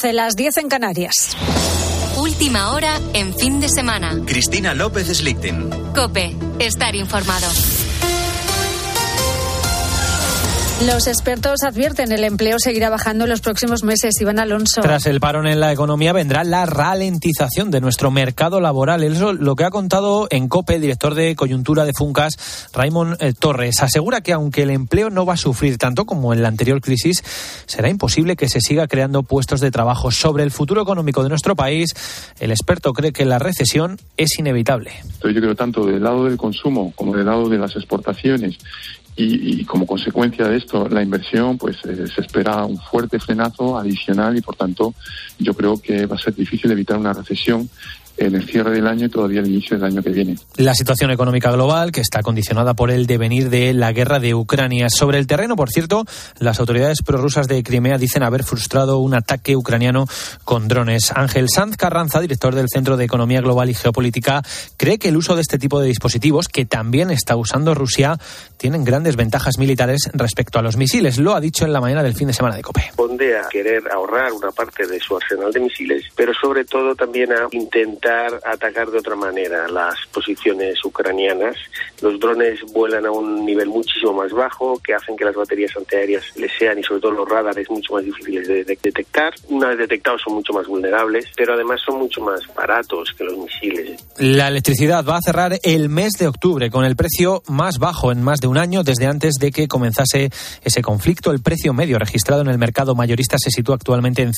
11, las 10 en Canarias. Última hora en fin de semana. Cristina López Slichting. COPE. Estar informado. Los expertos advierten el empleo seguirá bajando en los próximos meses. Iván Alonso. Tras el parón en la economía vendrá la ralentización de nuestro mercado laboral. Eso es lo que ha contado en COPE el director de coyuntura de Funcas, Raimon Torres. Asegura que aunque el empleo no va a sufrir tanto como en la anterior crisis, será imposible que se siga creando puestos de trabajo. Sobre el futuro económico de nuestro país, el experto cree que la recesión es inevitable. Entonces yo creo tanto del lado del consumo como del lado de las exportaciones y como consecuencia de esto la inversión, pues se espera un fuerte frenazo adicional y por tanto yo creo que va a ser difícil evitar una recesión en el cierre del año y todavía el inicio del año que viene. La situación económica global, que está condicionada por el devenir de la guerra de Ucrania. Sobre el terreno, por cierto, las autoridades prorrusas de Crimea dicen haber frustrado un ataque ucraniano con drones. Ángel Sanz Carranza, director del Centro de Economía Global y Geopolítica, cree que el uso de este tipo de dispositivos, que también está usando Rusia, tienen grandes ventajas militares respecto a los misiles. Lo ha dicho en la mañana del fin de semana de COPE. Responde a querer ahorrar una parte de su arsenal de misiles, pero sobre todo también a intentar atacar de otra manera las posiciones ucranianas. Los drones vuelan a un nivel muchísimo más bajo, que hacen que las baterías antiaéreas les sean, y sobre todo los radares, mucho más difíciles de detectar. Una vez detectados son mucho más vulnerables, pero además son mucho más baratos que los misiles. La electricidad va a cerrar el mes de octubre con el precio más bajo en más de un año desde antes de que comenzase ese conflicto. El precio medio registrado en el mercado mayorista se sitúa actualmente en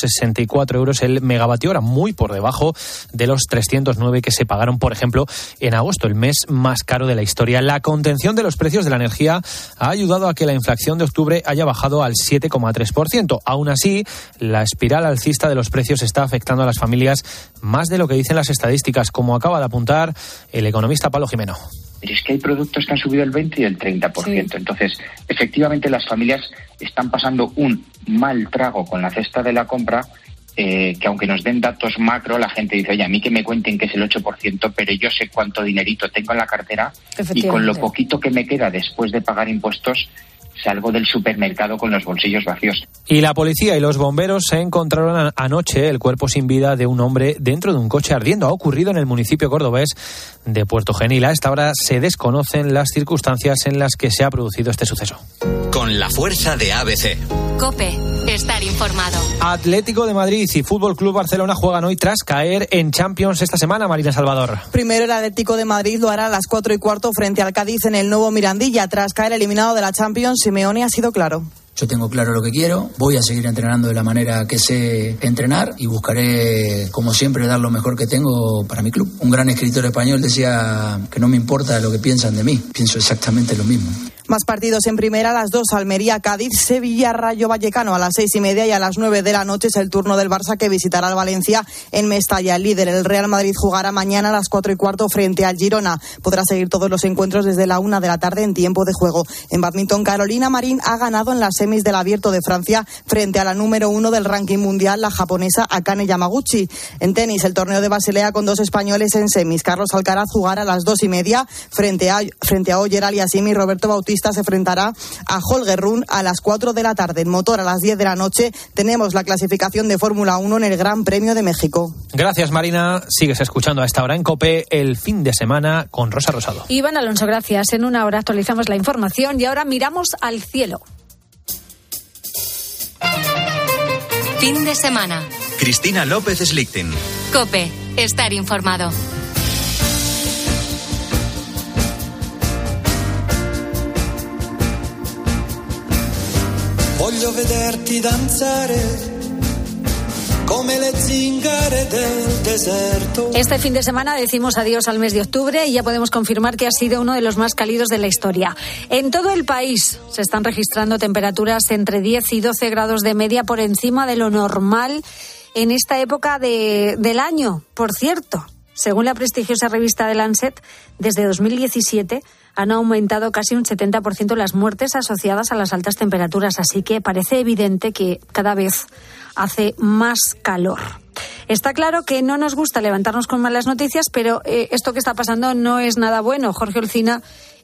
164 euros el megavatio hora, muy por debajo de los 309 que se pagaron, por ejemplo, en agosto, el mes más caro de la historia. La contención de los precios de la energía ha ayudado a que la inflación de octubre haya bajado al 7,3%. Aún así, la espiral alcista de los precios está afectando a las familias más de lo que dicen las estadísticas, como acaba de apuntar el economista Pablo Jimeno. Es que hay productos que han subido el 20 y el 30%. Sí. Entonces, efectivamente, las familias están pasando un mal trago con la cesta de la compra, que aunque nos den datos macro, la gente dice, oye, a mí que me cuenten que es el 8%, pero yo sé cuánto dinerito tengo en la cartera y con lo poquito que me queda después de pagar impuestos, salgo del supermercado con los bolsillos vacíos. Y la policía y los bomberos se encontraron anoche el cuerpo sin vida de un hombre dentro de un coche ardiendo. Ha ocurrido en el municipio cordobés de Puerto Genil. A esta hora se desconocen las circunstancias en las que se ha producido este suceso. Con la fuerza de ABC. COPE. Estar informado. Atlético de Madrid y Fútbol Club Barcelona juegan hoy tras caer en Champions esta semana, Marina Salvador. Primero el Atlético de Madrid lo hará a las 4:15 frente al Cádiz en el nuevo Mirandilla. Tras caer eliminado de la Champions, Simeone ha sido claro. Yo tengo claro lo que quiero, voy a seguir entrenando de la manera que sé entrenar y buscaré, como siempre, dar lo mejor que tengo para mi club. Un gran escritor español decía que no me importa lo que piensan de mí, pienso exactamente lo mismo. Más partidos en primera, a las 2, Almería, Cádiz, Sevilla, Rayo Vallecano a las 6:30 y a las 9 de la noche es el turno del Barça que visitará al Valencia en Mestalla. El líder, el Real Madrid, jugará mañana a las 4:15 frente al Girona. Podrá seguir todos los encuentros desde la 1 de la tarde en tiempo de juego. En bádminton, Carolina Marín ha ganado en las semis del Abierto de Francia frente a la número 1 del ranking mundial, la japonesa Akane Yamaguchi. En tenis, el torneo de Basilea con 2 españoles en semis. Carlos Alcaraz jugará a las 2:30 frente a Oyer Aliassime y Roberto Bautista se enfrentará a Holger Rune a las 4 de la tarde. En motor, a las 10 de la noche tenemos la clasificación de Fórmula 1 en el Gran Premio de México. Gracias, Marina. Sigues escuchando a esta hora en COPE el fin de semana con Rosa Rosado. Iván Alonso, gracias. En una hora actualizamos la información y ahora miramos al cielo. Fin de semana. Cristina López Slichting. COPE. Estar informado. Voglio vederti danzare come le zingare del deserto. Este fin de semana decimos adiós al mes de octubre y ya podemos confirmar que ha sido uno de los más cálidos de la historia. En todo el país se están registrando temperaturas entre 10 y 12 grados de media por encima de lo normal en esta época del año. Por cierto, según la prestigiosa revista The Lancet, desde 2017 han aumentado casi un 70% las muertes asociadas a las altas temperaturas, así que parece evidente que cada vez hace más calor. Está claro que no nos gusta levantarnos con malas noticias, pero esto que está pasando no es nada bueno. Jorge Olcina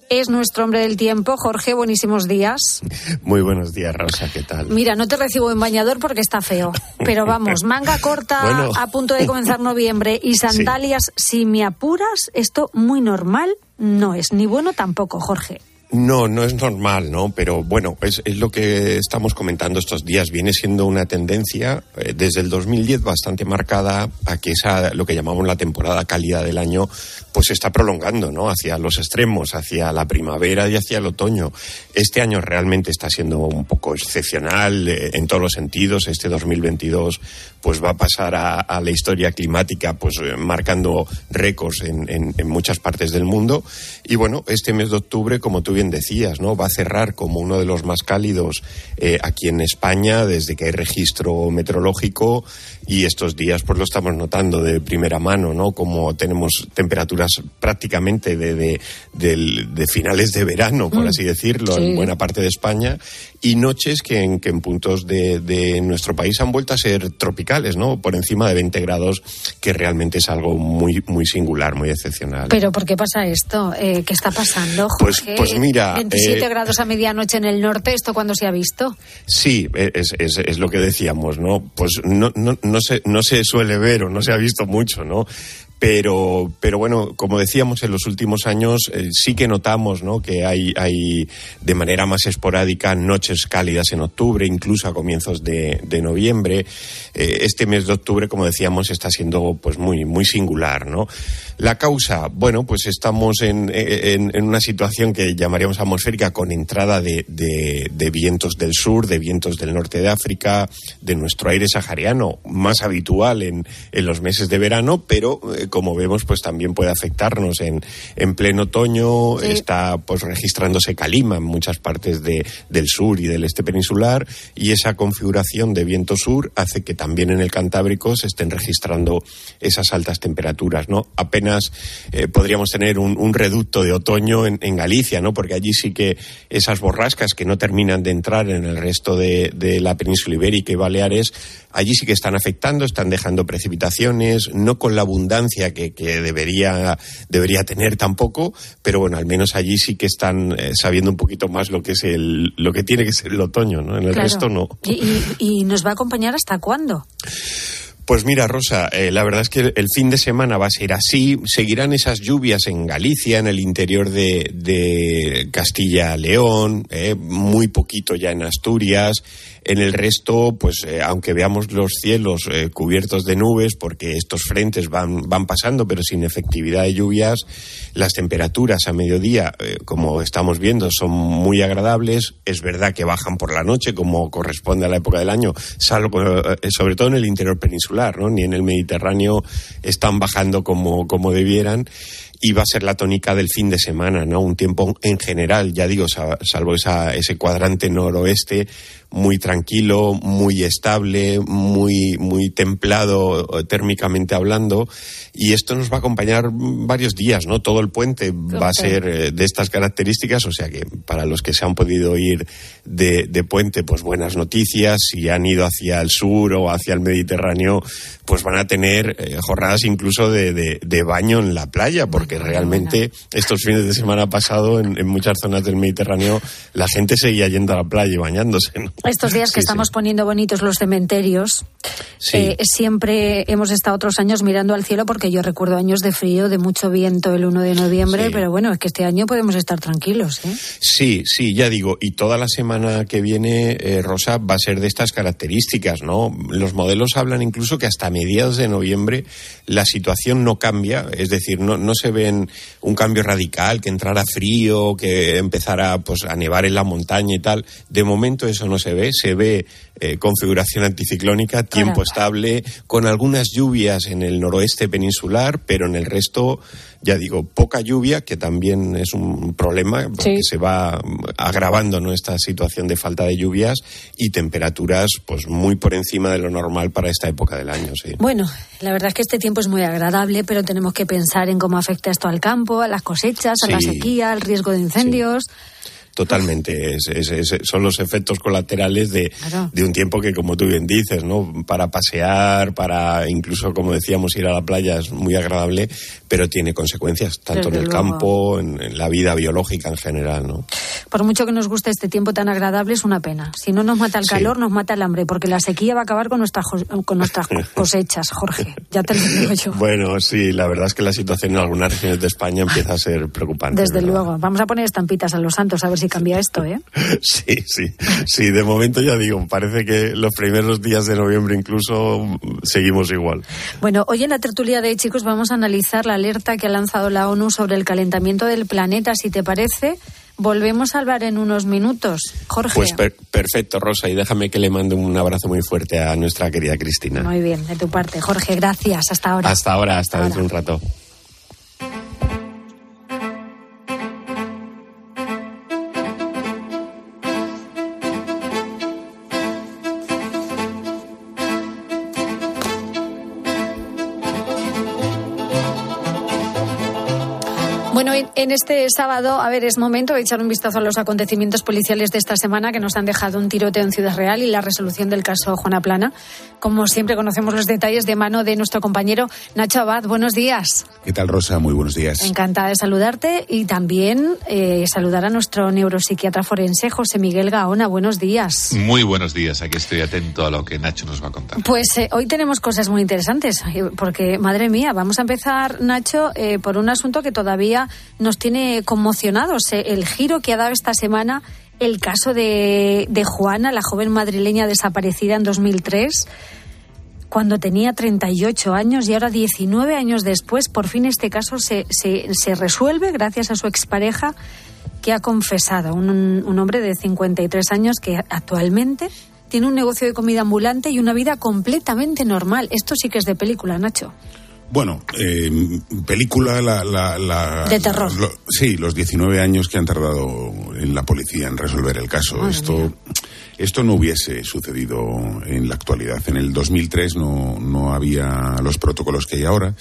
es nuestro hombre del tiempo. Jorge, buenísimos días. Muy buenos días, Rosa, ¿qué tal? Mira, no te recibo en bañador porque está feo, pero vamos, manga corta, a punto de comenzar noviembre y sandalias, si me apuras, esto muy normal no es, ni bueno tampoco, Jorge. No es normal, ¿no? Pero bueno, es lo que estamos comentando estos días. Viene siendo una tendencia desde el 2010 bastante marcada a que lo que llamamos la temporada cálida del año, pues se está prolongando, ¿no? Hacia los extremos, hacia la primavera y hacia el otoño. Este año realmente está siendo un poco excepcional en todos los sentidos. Este 2022 pues va a pasar a la historia climática, pues marcando récords en muchas partes del mundo. Y bueno, este mes de octubre, como tú bien decías, ¿no? Va a cerrar como uno de los más cálidos aquí en España desde que hay registro meteorológico, y estos días pues lo estamos notando de primera mano, ¿no? Como tenemos temperaturas prácticamente de finales de verano, por así decirlo, en buena parte de España, y noches que en puntos de nuestro país han vuelto a ser tropicales, ¿no? Por encima de 20 grados, que realmente es algo muy, muy singular, muy excepcional. ¿Pero por qué pasa esto? ¿Qué está pasando, Jorge? Pues mira... 27 grados a medianoche en el norte, ¿esto cuándo se ha visto? Sí, es lo que decíamos, ¿no? Pues no se suele ver o no se ha visto mucho, ¿no? Pero bueno, como decíamos, en los últimos años sí que notamos, ¿no? Que hay de manera más esporádica noches cálidas en octubre, incluso a comienzos de noviembre. Este mes de octubre, como decíamos, está siendo pues muy, muy singular, ¿no? La causa, bueno, pues estamos en una situación que llamaríamos atmosférica, con entrada de vientos del sur, de vientos del norte de África, de nuestro aire sahariano, más habitual en los meses de verano, pero como vemos, pues también puede afectarnos en pleno otoño. Sí. Está pues registrándose calima en muchas partes del sur y del este peninsular, y esa configuración de viento sur hace que también en el Cantábrico se estén registrando esas altas temperaturas, ¿no? Apenas podríamos tener un reducto de otoño en Galicia, ¿no? Porque allí sí que esas borrascas que no terminan de entrar en el resto de la península ibérica y Baleares, allí sí que están afectando, están dejando precipitaciones, no con la abundancia que debería tener tampoco, pero bueno, al menos allí sí que están sabiendo un poquito más lo que tiene que ser el otoño, ¿no? En el resto no. ¿Y nos va a acompañar hasta cuándo? Pues mira, Rosa, la verdad es que el fin de semana va a ser así. Seguirán esas lluvias en Galicia, en el interior de Castilla-León, muy poquito ya en Asturias. En el resto, pues aunque veamos los cielos cubiertos de nubes, porque estos frentes van pasando, pero sin efectividad de lluvias, las temperaturas a mediodía, como estamos viendo, son muy agradables. Es verdad que bajan por la noche, como corresponde a la época del año, salvo, sobre todo en el interior peninsular, ¿no? Ni en el Mediterráneo están bajando como debieran. Y va a ser la tónica del fin de semana, ¿no? Un tiempo en general, ya digo, salvo ese cuadrante noroeste, muy tranquilo, muy estable, muy, muy templado térmicamente hablando, y esto nos va a acompañar varios días, ¿no? Todo el puente va a ser de estas características, o sea que para los que se han podido ir de puente, pues buenas noticias. Si han ido hacia el sur o hacia el Mediterráneo, pues van a tener jornadas incluso de baño en la playa, porque realmente estos fines de semana pasado en muchas zonas del Mediterráneo la gente seguía yendo a la playa y bañándose, ¿no? Estos días que estamos poniendo bonitos los cementerios, siempre hemos estado otros años mirando al cielo, porque yo recuerdo años de frío, de mucho viento el 1 de noviembre, pero bueno, es que este año podemos estar tranquilos, ¿eh? Sí, ya digo, y toda la semana que viene, Rosa, va a ser de estas características, ¿no? Los modelos hablan incluso que hasta mediados de noviembre la situación no cambia, es decir, no se ven un cambio radical, que entrara frío, que empezara pues a nevar en la montaña y tal. De momento eso no se ve configuración anticiclónica, tiempo estable, con algunas lluvias en el noroeste peninsular, pero en el resto, ya digo, poca lluvia, que también es un problema, porque se va agravando, ¿no?, esta situación de falta de lluvias, y temperaturas pues muy por encima de lo normal para esta época del año, sí. Bueno, la verdad es que este tiempo es muy agradable, pero tenemos que pensar en cómo afecta esto al campo, a las cosechas, a la sequía, al riesgo de incendios. totalmente. Son los efectos colaterales de un tiempo que, como tú bien dices, ¿no? Para pasear, para incluso, como decíamos, ir a la playa es muy agradable, pero tiene consecuencias, tanto en el campo, en la vida biológica en general, ¿no? Por mucho que nos guste este tiempo tan agradable, es una pena. Si no nos mata el calor, nos mata el hambre, porque la sequía va a acabar con nuestras cosechas, Jorge. Ya te lo digo yo. Bueno, sí, la verdad es que la situación en algunas regiones de España empieza a ser preocupante. Desde luego. Vamos a poner estampitas a los santos a ver si cambia esto, ¿eh? Sí, de momento ya digo, parece que los primeros días de noviembre incluso seguimos igual. Bueno, hoy en la tertulia de Chicos vamos a analizar la alerta que ha lanzado la ONU sobre el calentamiento del planeta. Si te parece, volvemos a hablar en unos minutos. Jorge. Pues perfecto, Rosa, y déjame que le mande un abrazo muy fuerte a nuestra querida Cristina. Muy bien, de tu parte. Jorge, gracias. Hasta ahora. Hasta dentro de un rato. Bueno, en este sábado, es momento de echar un vistazo a los acontecimientos policiales de esta semana que nos han dejado un tiroteo en Ciudad Real y la resolución del caso Juana Plana. Como siempre, conocemos los detalles de mano de nuestro compañero Nacho Abad. Buenos días. ¿Qué tal, Rosa? Muy buenos días. Encantada de saludarte y también saludar a nuestro neuropsiquiatra forense, José Miguel Gaona. Buenos días. Muy buenos días. Aquí estoy atento a lo que Nacho nos va a contar. Pues hoy tenemos cosas muy interesantes, porque, madre mía, vamos a empezar, Nacho, por un asunto que todavía nos tiene conmocionados, el giro que ha dado esta semana el caso de Juana, la joven madrileña desaparecida en 2003, cuando tenía 38 años, y ahora 19 años después, por fin este caso se resuelve gracias a su expareja, que ha confesado, un hombre de 53 años que actualmente tiene un negocio de comida ambulante y una vida completamente normal. Esto sí que es de película, Nacho. Bueno, película de terror. Sí, los 19 años que han tardado en la policía en resolver el caso. Esto no hubiese sucedido en la actualidad. En el 2003 no había los protocolos que hay ahora.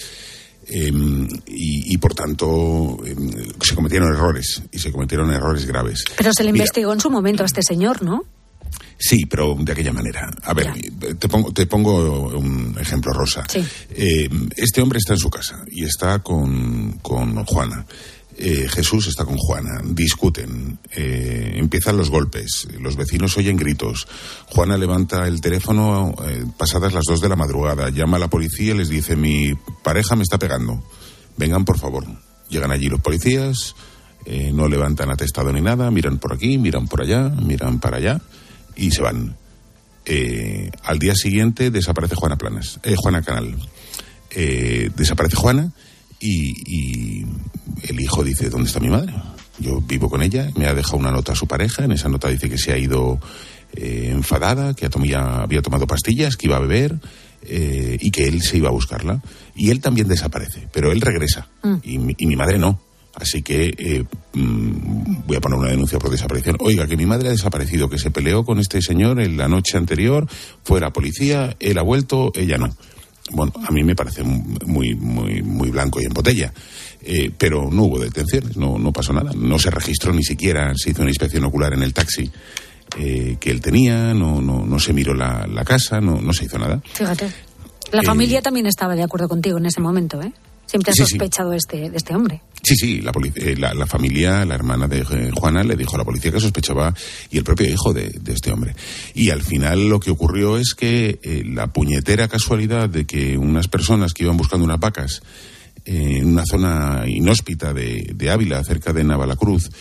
Y por tanto se cometieron errores, y se cometieron errores graves. Pero se le investigó en su momento a este señor, ¿no? Sí, pero de aquella manera. A ver, te pongo un ejemplo, Rosa. Sí. Este hombre está en su casa y está con Juana. Jesús está con Juana, discuten, empiezan los golpes, los vecinos oyen gritos. Juana levanta el teléfono pasadas las 2 de la madrugada, llama a la policía y les dice: mi pareja me está pegando, vengan por favor. Llegan allí los policías, no levantan atestado ni nada, miran por aquí, miran por allá, miran para allá y se van. Al día siguiente desaparece Juana Canal. Desaparece Juana y el hijo dice: ¿dónde está mi madre? Yo vivo con ella, me ha dejado una nota a su pareja, en esa nota dice que se ha ido enfadada, que había tomado pastillas, que iba a beber y que él se iba a buscarla. Y él también desaparece, pero él regresa y mi madre no. Así que voy a poner una denuncia por desaparición. Oiga, que mi madre ha desaparecido, que se peleó con este señor en la noche anterior, fue la policía, él ha vuelto, ella no. Bueno, a mí me parece muy, muy, muy blanco y en botella. Pero no hubo detenciones, no pasó nada. No se registró ni siquiera, se hizo una inspección ocular en el taxi que él tenía, no se miró la casa, no se hizo nada. Fíjate, la familia también estaba de acuerdo contigo en ese momento, ¿eh? Siempre ha sospechado de este hombre. Sí, la familia, la hermana de Juana le dijo a la policía que sospechaba, y el propio hijo de este hombre. Y al final lo que ocurrió es que la puñetera casualidad de que unas personas que iban buscando unas vacas en una zona inhóspita de Ávila, cerca de Navalacruz,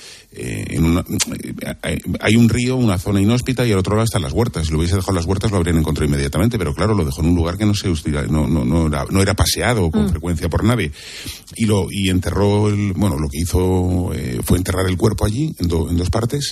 hay un río, una zona inhóspita, y al otro lado están las huertas. Si lo hubiese dejado en las huertas lo habrían encontrado inmediatamente, pero claro, lo dejó en un lugar que no era paseado con frecuencia por nadie. Y enterró lo que hizo fue enterrar el cuerpo allí en 2 partes.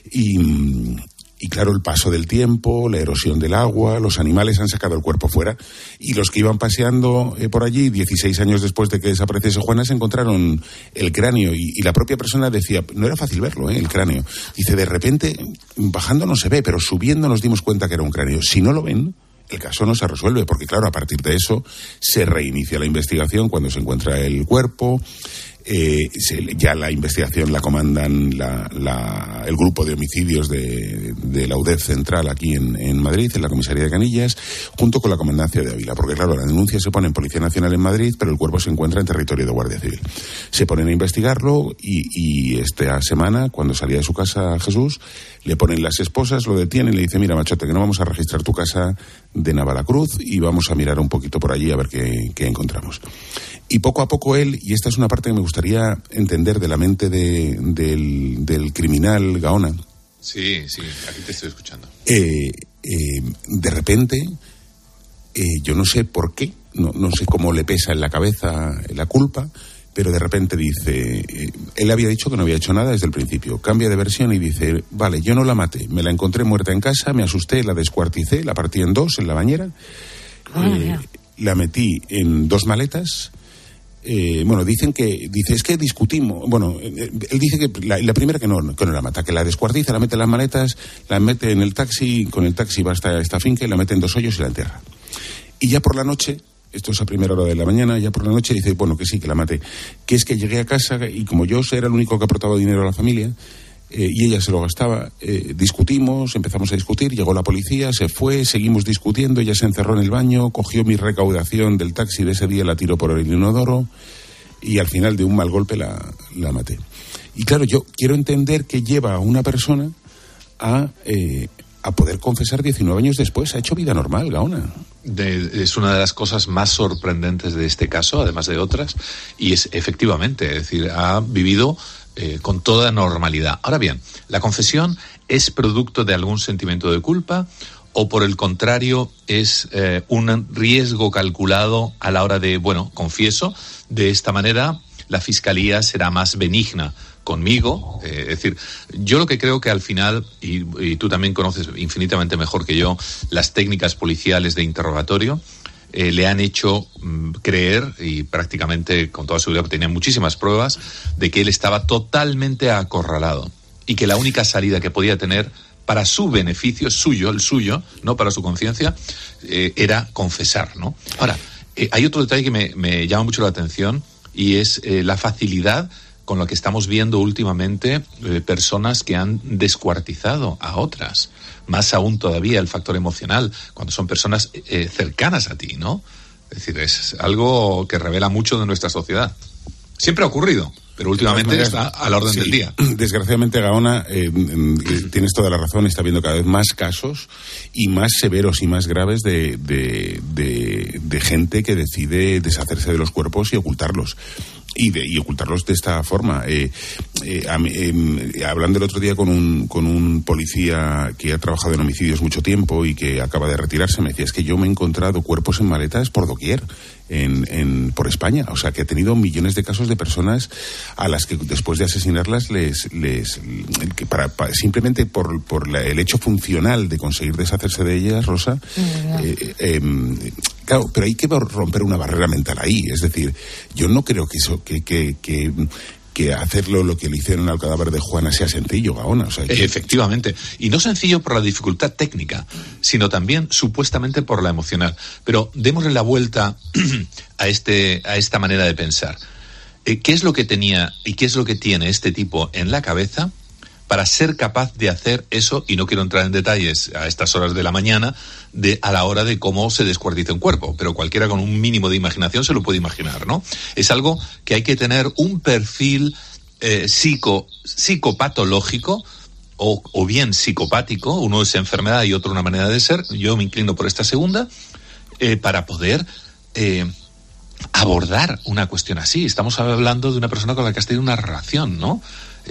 Y claro, el paso del tiempo, la erosión del agua, los animales han sacado el cuerpo fuera, y los que iban paseando por allí 16 años después de que desapareciese Juana se encontraron el cráneo, y la propia persona decía, no era fácil verlo, el cráneo. Dice, de repente, bajando no se ve, pero subiendo nos dimos cuenta que era un cráneo. Si no lo ven, el caso no se resuelve, porque claro, a partir de eso se reinicia la investigación cuando se encuentra el cuerpo. Ya la investigación la comandan el grupo de homicidios de la UDEF Central aquí en Madrid, en la comisaría de Canillas, junto con la comandancia de Ávila, porque claro, la denuncia se pone en Policía Nacional en Madrid, pero el cuerpo se encuentra en territorio de Guardia Civil. Se ponen a investigarlo y esta semana, cuando salía de su casa Jesús, le ponen las esposas, lo detienen y le dicen: mira, machote, que no vamos a registrar tu casa de Navalacruz y vamos a mirar un poquito por allí a ver qué encontramos. Y poco a poco él, y esta es una parte que me gustaría entender de la mente del criminal Gaona. Sí, aquí te estoy escuchando. De repente, yo no sé por qué, no sé cómo le pesa en la cabeza la culpa, pero de repente dice, él había dicho que no había hecho nada desde el principio, cambia de versión y dice: vale, yo no la maté, me la encontré muerta en casa, me asusté, la descuarticé, la partí en dos en la bañera, la metí en 2 maletas. Dice, es que discutimos. Bueno, él dice que la primera que no la mata, que la descuartiza, la mete en las maletas, la mete en el taxi, con el taxi va hasta esta finca y la mete en 2 hoyos y la entierra. Y ya por la noche, esto es a primera hora de la mañana, ya por la noche dice, bueno, que sí, que la maté. Que es que llegué a casa y como yo era el único que aportaba dinero a la familia, y ella se lo gastaba, discutimos, empezamos a discutir, llegó la policía, se fue, seguimos discutiendo, ella se encerró en el baño, cogió mi recaudación del taxi de ese día, la tiró por el inodoro y al final de un mal golpe la maté. Y claro, yo quiero entender que lleva a una persona a poder confesar 19 años después. Ha hecho vida normal, Gaona. Es una de las cosas más sorprendentes de este caso, además de otras, y es efectivamente, es decir, ha vivido con toda normalidad. Ahora bien, ¿la confesión es producto de algún sentimiento de culpa o por el contrario es un riesgo calculado a la hora de, bueno, confieso, de esta manera la fiscalía será más benigna conmigo? Es decir, yo lo que creo que al final, y tú también conoces infinitamente mejor que yo las técnicas policiales de interrogatorio, le han hecho creer, y prácticamente con toda seguridad tenía muchísimas pruebas, de que él estaba totalmente acorralado y que la única salida que podía tener para su beneficio, el suyo, no para su conciencia, era confesar, ¿no? Ahora, hay otro detalle que me llama mucho la atención y es la facilidad con la que estamos viendo últimamente personas que han descuartizado a otras. Más aún todavía el factor emocional, cuando son personas cercanas a ti, ¿no? Es decir, es algo que revela mucho de nuestra sociedad. Siempre ha ocurrido, pero últimamente está a la orden del día. Desgraciadamente, Gaona, tienes toda la razón, está habiendo cada vez más casos y más severos y más graves de gente que decide deshacerse de los cuerpos y ocultarlos. Y ocultarlos de esta forma. Hablando el otro día con un policía que ha trabajado en homicidios mucho tiempo y que acaba de retirarse, me decía, es que yo me he encontrado cuerpos en maletas por doquier por España. O sea, que ha tenido millones de casos de personas a las que después de asesinarlas simplemente por el hecho funcional de conseguir deshacerse de ellas, Rosa, claro, pero hay que romper una barrera mental ahí. Es decir, yo no creo que eso, que hacerlo lo que le hicieron al cadáver de Juana sea sencillo, Gaona. O sea, efectivamente. Y no sencillo por la dificultad técnica, sino también supuestamente por la emocional. Pero démosle la vuelta a esta manera de pensar. ¿Qué es lo que tenía y qué es lo que tiene este tipo en la cabeza para ser capaz de hacer eso? Y no quiero entrar en detalles a estas horas de la mañana a la hora de cómo se descuartiza un cuerpo, pero cualquiera con un mínimo de imaginación se lo puede imaginar, ¿no? Es algo que hay que tener un perfil psicopatológico o bien psicopático, uno es enfermedad y otro una manera de ser, yo me inclino por esta segunda, para poder abordar una cuestión así. Estamos hablando de una persona con la que has tenido una relación, ¿no?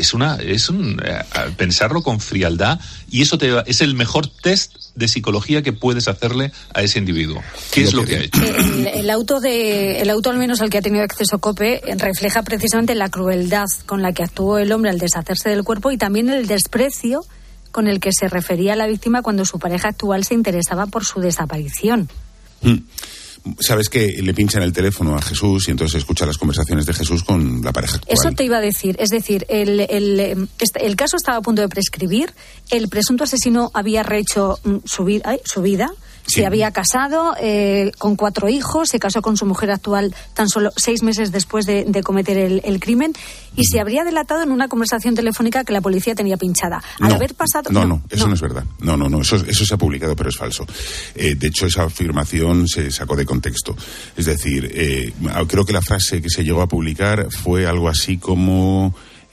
Pensarlo con frialdad, y eso es el mejor test de psicología que puedes hacerle a ese individuo. ¿Qué es lo que ha hecho? El auto al menos al que ha tenido acceso COPE refleja precisamente la crueldad con la que actuó el hombre al deshacerse del cuerpo y también el desprecio con el que se refería a la víctima cuando su pareja actual se interesaba por su desaparición. Sabes que le pinchan el teléfono a Jesús y entonces escucha las conversaciones de Jesús con la pareja actual. Eso te iba a decir. Es decir, el caso estaba a punto de prescribir. El presunto asesino había rehecho su vida. Se había casado con 4 hijos, se casó con su mujer actual tan solo 6 meses después de cometer el crimen, y se habría delatado en una conversación telefónica que la policía tenía pinchada. Al haber pasado... No, eso no es verdad. No, eso se ha publicado, pero es falso. De hecho, esa afirmación se sacó de contexto. Es decir, creo que la frase que se llegó a publicar fue algo así como...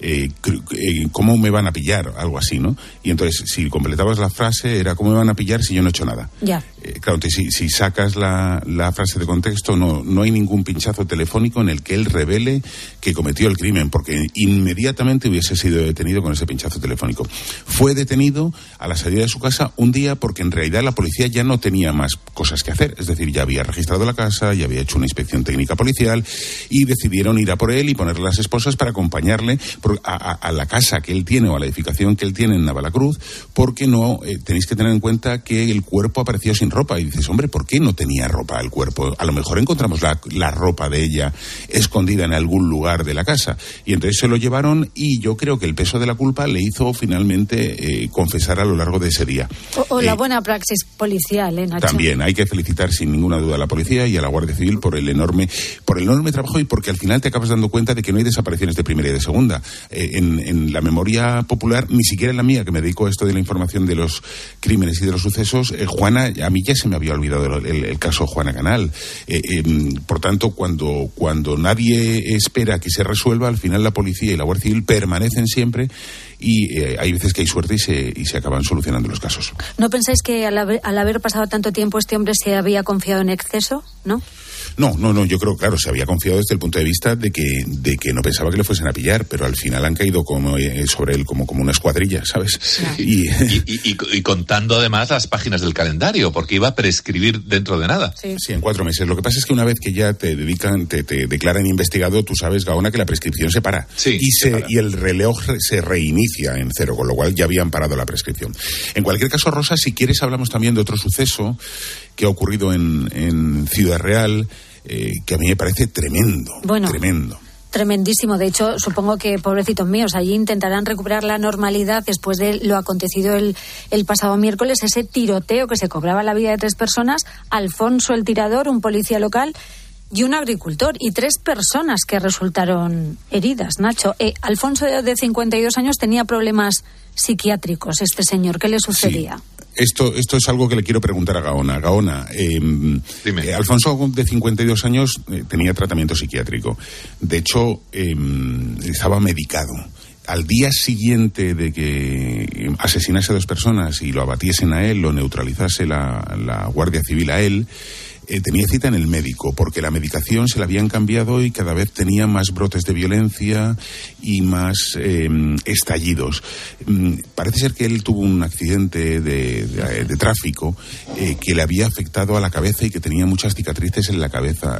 ¿cómo me van a pillar? Algo así, ¿no? Y entonces, si completabas la frase, era ¿cómo me van a pillar si yo no he hecho nada? Ya. Claro, entonces, si sacas la frase de contexto, no hay ningún pinchazo telefónico en el que él revele que cometió el crimen, porque inmediatamente hubiese sido detenido con ese pinchazo telefónico. Fue detenido a la salida de su casa un día porque en realidad la policía ya no tenía más cosas que hacer, es decir, ya había registrado la casa, ya había hecho una inspección técnica policial y decidieron ir a por él y ponerle las esposas para acompañarle a la casa que él tiene o a la edificación que él tiene en Navalacruz, porque tenéis que tener en cuenta que el cuerpo apareció sin ropa. Y dices, hombre, ¿por qué no tenía ropa el cuerpo? A lo mejor encontramos la ropa de ella escondida en algún lugar de la casa. Y entonces se lo llevaron y yo creo que el peso de la culpa le hizo finalmente confesar a lo largo de ese día. O la buena praxis policial, Nacho. También hay que felicitar sin ninguna duda a la policía y a la Guardia Civil por el enorme trabajo y porque al final te acabas dando cuenta de que no hay desapariciones de primera y de segunda. En la memoria popular, ni siquiera en la mía, que me dedico a esto de la información de los crímenes y de los sucesos, Juana, a mí ya se me había olvidado el caso Juana Canal. Por tanto, cuando nadie espera que se resuelva, al final la policía y la Guardia Civil permanecen siempre y hay veces que hay suerte y se acaban solucionando los casos. ¿No pensáis que al haber pasado tanto tiempo este hombre se había confiado en exceso, no? No, yo creo, claro, se había confiado desde el punto de vista de que no pensaba que le fuesen a pillar, pero al final han caído sobre él como una escuadrilla, ¿sabes? Sí. Y contando además las páginas del calendario, porque iba a prescribir dentro de nada. Sí, en 4 meses. Lo que pasa es que una vez que ya te declaran investigado, tú sabes, Gaona, que la prescripción se para. Sí, y el reloj se reinicia en 0, con lo cual ya habían parado la prescripción. En cualquier caso, Rosa, si quieres hablamos también de otro suceso que ha ocurrido en Ciudad Real, que a mí me parece tremendo. Bueno, tremendo. Tremendísimo. De hecho, supongo que, pobrecitos míos, allí intentarán recuperar la normalidad después de lo acontecido el pasado miércoles, ese tiroteo que se cobraba la vida de 3 personas, Alfonso el tirador, un policía local y un agricultor, y 3 personas que resultaron heridas, Nacho. Alfonso, de 52 años, tenía problemas psiquiátricos, este señor. ¿Qué le sucedía? Sí. Esto es algo que le quiero preguntar a Gaona. Gaona, Alfonso, de 52 años, tenía tratamiento psiquiátrico. De hecho, estaba medicado. Al día siguiente de que asesinase a 2 personas y lo abatiesen a él, lo neutralizase la Guardia Civil a él, tenía cita en el médico, porque la medicación se la habían cambiado y cada vez tenía más brotes de violencia y más estallidos. Parece ser que él tuvo un accidente de tráfico que le había afectado a la cabeza y que tenía muchas cicatrices en la cabeza.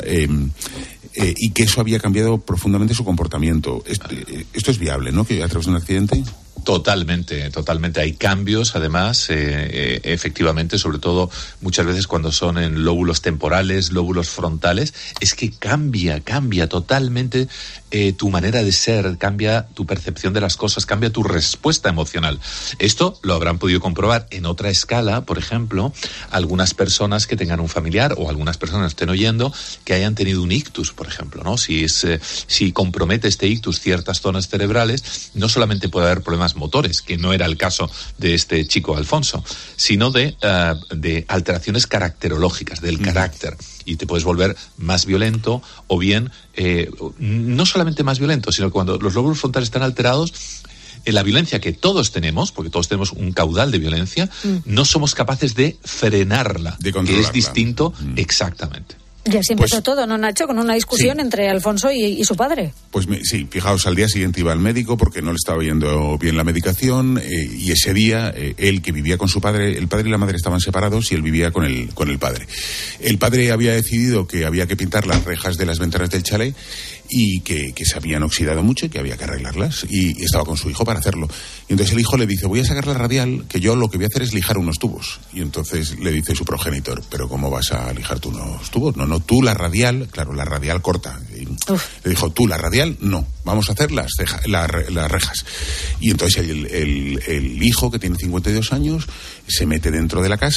Y que eso había cambiado profundamente su comportamiento. Esto es viable, ¿no?, que a través de un accidente. Totalmente. Hay cambios, además, efectivamente, sobre todo muchas veces cuando son en lóbulos temporales, lóbulos frontales, es que cambia totalmente tu manera de ser, cambia tu percepción de las cosas, cambia tu respuesta emocional. Esto lo habrán podido comprobar en otra escala, por ejemplo, algunas personas que tengan un familiar o algunas personas que estén oyendo que hayan tenido un ictus, por ejemplo, ¿no? Si compromete este ictus ciertas zonas cerebrales, no solamente puede haber problemas motores, que no era el caso de este chico Alfonso, sino de alteraciones caracterológicas, del carácter, y te puedes volver más violento o bien, no solamente más violento, sino que cuando los lóbulos frontales están alterados, la violencia que todos tenemos, porque todos tenemos un caudal de violencia, no somos capaces de frenarla, de controlarla. Que es distinto, exactamente. Y así empezó todo, ¿no, Nacho? Con una discusión entre Alfonso y su padre. Pues sí, fijaos, al día siguiente iba al médico porque no le estaba yendo bien la medicación, y ese día él, que vivía con su padre, el padre y la madre estaban separados y él vivía con el padre. El padre había decidido que había que pintar las rejas de las ventanas del chalet y que se habían oxidado mucho y que había que arreglarlas, y estaba con su hijo para hacerlo. Y entonces el hijo le dice, voy a sacar la radial, que yo lo que voy a hacer es lijar unos tubos. Y entonces le dice su progenitor, ¿pero cómo vas a lijar tú unos tubos? No, tú la radial, claro, la radial corta. Y le dijo, tú la radial, no, vamos a hacer las rejas. Y entonces el hijo, que tiene 52 años, se mete dentro de la casa,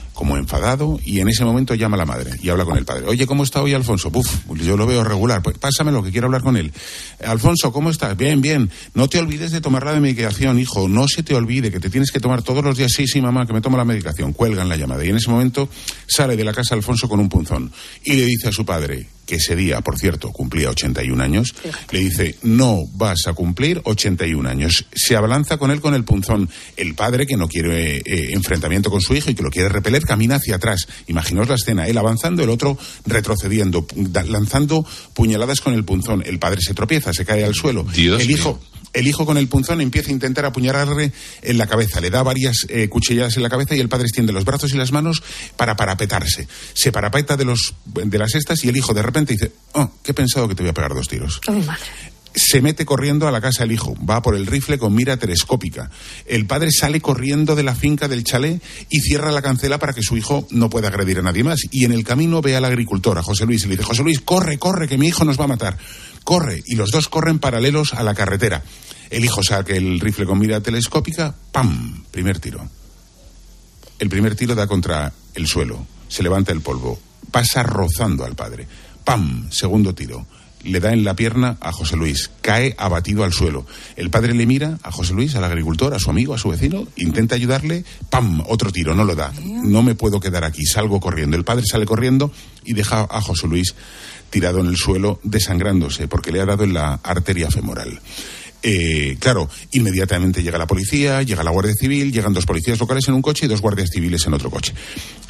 como enfadado, y en ese momento llama a la madre y habla con el padre. Oye, ¿cómo está hoy Alfonso? Yo lo veo regular. Pues pásamelo, que quiero hablar con él. Alfonso, ¿cómo estás? Bien, bien. No te olvides de tomar la medicación, hijo. No se te olvide que te tienes que tomar todos los días. Sí, mamá, que me tomo la medicación. Cuelgan la llamada. Y en ese momento sale de la casa Alfonso con un punzón y le dice a su padre, que ese día, por cierto, cumplía 81 años, le dice, no vas a cumplir 81 años. Se abalanza con él con el punzón. El padre, que no quiere enfrentamiento con su hijo y que lo quiere repeler, camina hacia atrás. Imaginaos la escena, él avanzando, el otro retrocediendo, lanzando puñaladas con el punzón. El padre se tropieza, se cae al suelo. El hijo con el punzón empieza a intentar apuñalarle en la cabeza. Le da varias cuchilladas en la cabeza y el padre extiende los brazos y las manos para parapetarse. Se parapeta de las estas y el hijo de repente dice, que he pensado que te voy a pegar 2 tiros. ¡Oh, mi madre! Se mete corriendo a la casa el hijo, va por el rifle con mira telescópica. El padre sale corriendo de la finca del chalet y cierra la cancela para que su hijo no pueda agredir a nadie más. Y en el camino ve al agricultor, a José Luis, y le dice, José Luis, corre, que mi hijo nos va a matar. Corre, y los dos corren paralelos a la carretera. El hijo saca el rifle con mira telescópica, ¡pam! Primer tiro. El primer tiro da contra el suelo, se levanta el polvo, pasa rozando al padre. ¡Pam! Segundo tiro. Le da en la pierna a José Luis, cae abatido al suelo. El padre le mira a José Luis, al agricultor, a su amigo, a su vecino, intenta ayudarle, ¡pam! Otro tiro, no lo da. No me puedo quedar aquí, salgo corriendo. El padre sale corriendo y deja a José Luis tirado en el suelo, desangrándose, porque le ha dado en la arteria femoral. Claro, inmediatamente llega la policía, llega la Guardia Civil, llegan 2 policías locales en un coche y 2 guardias civiles en otro coche.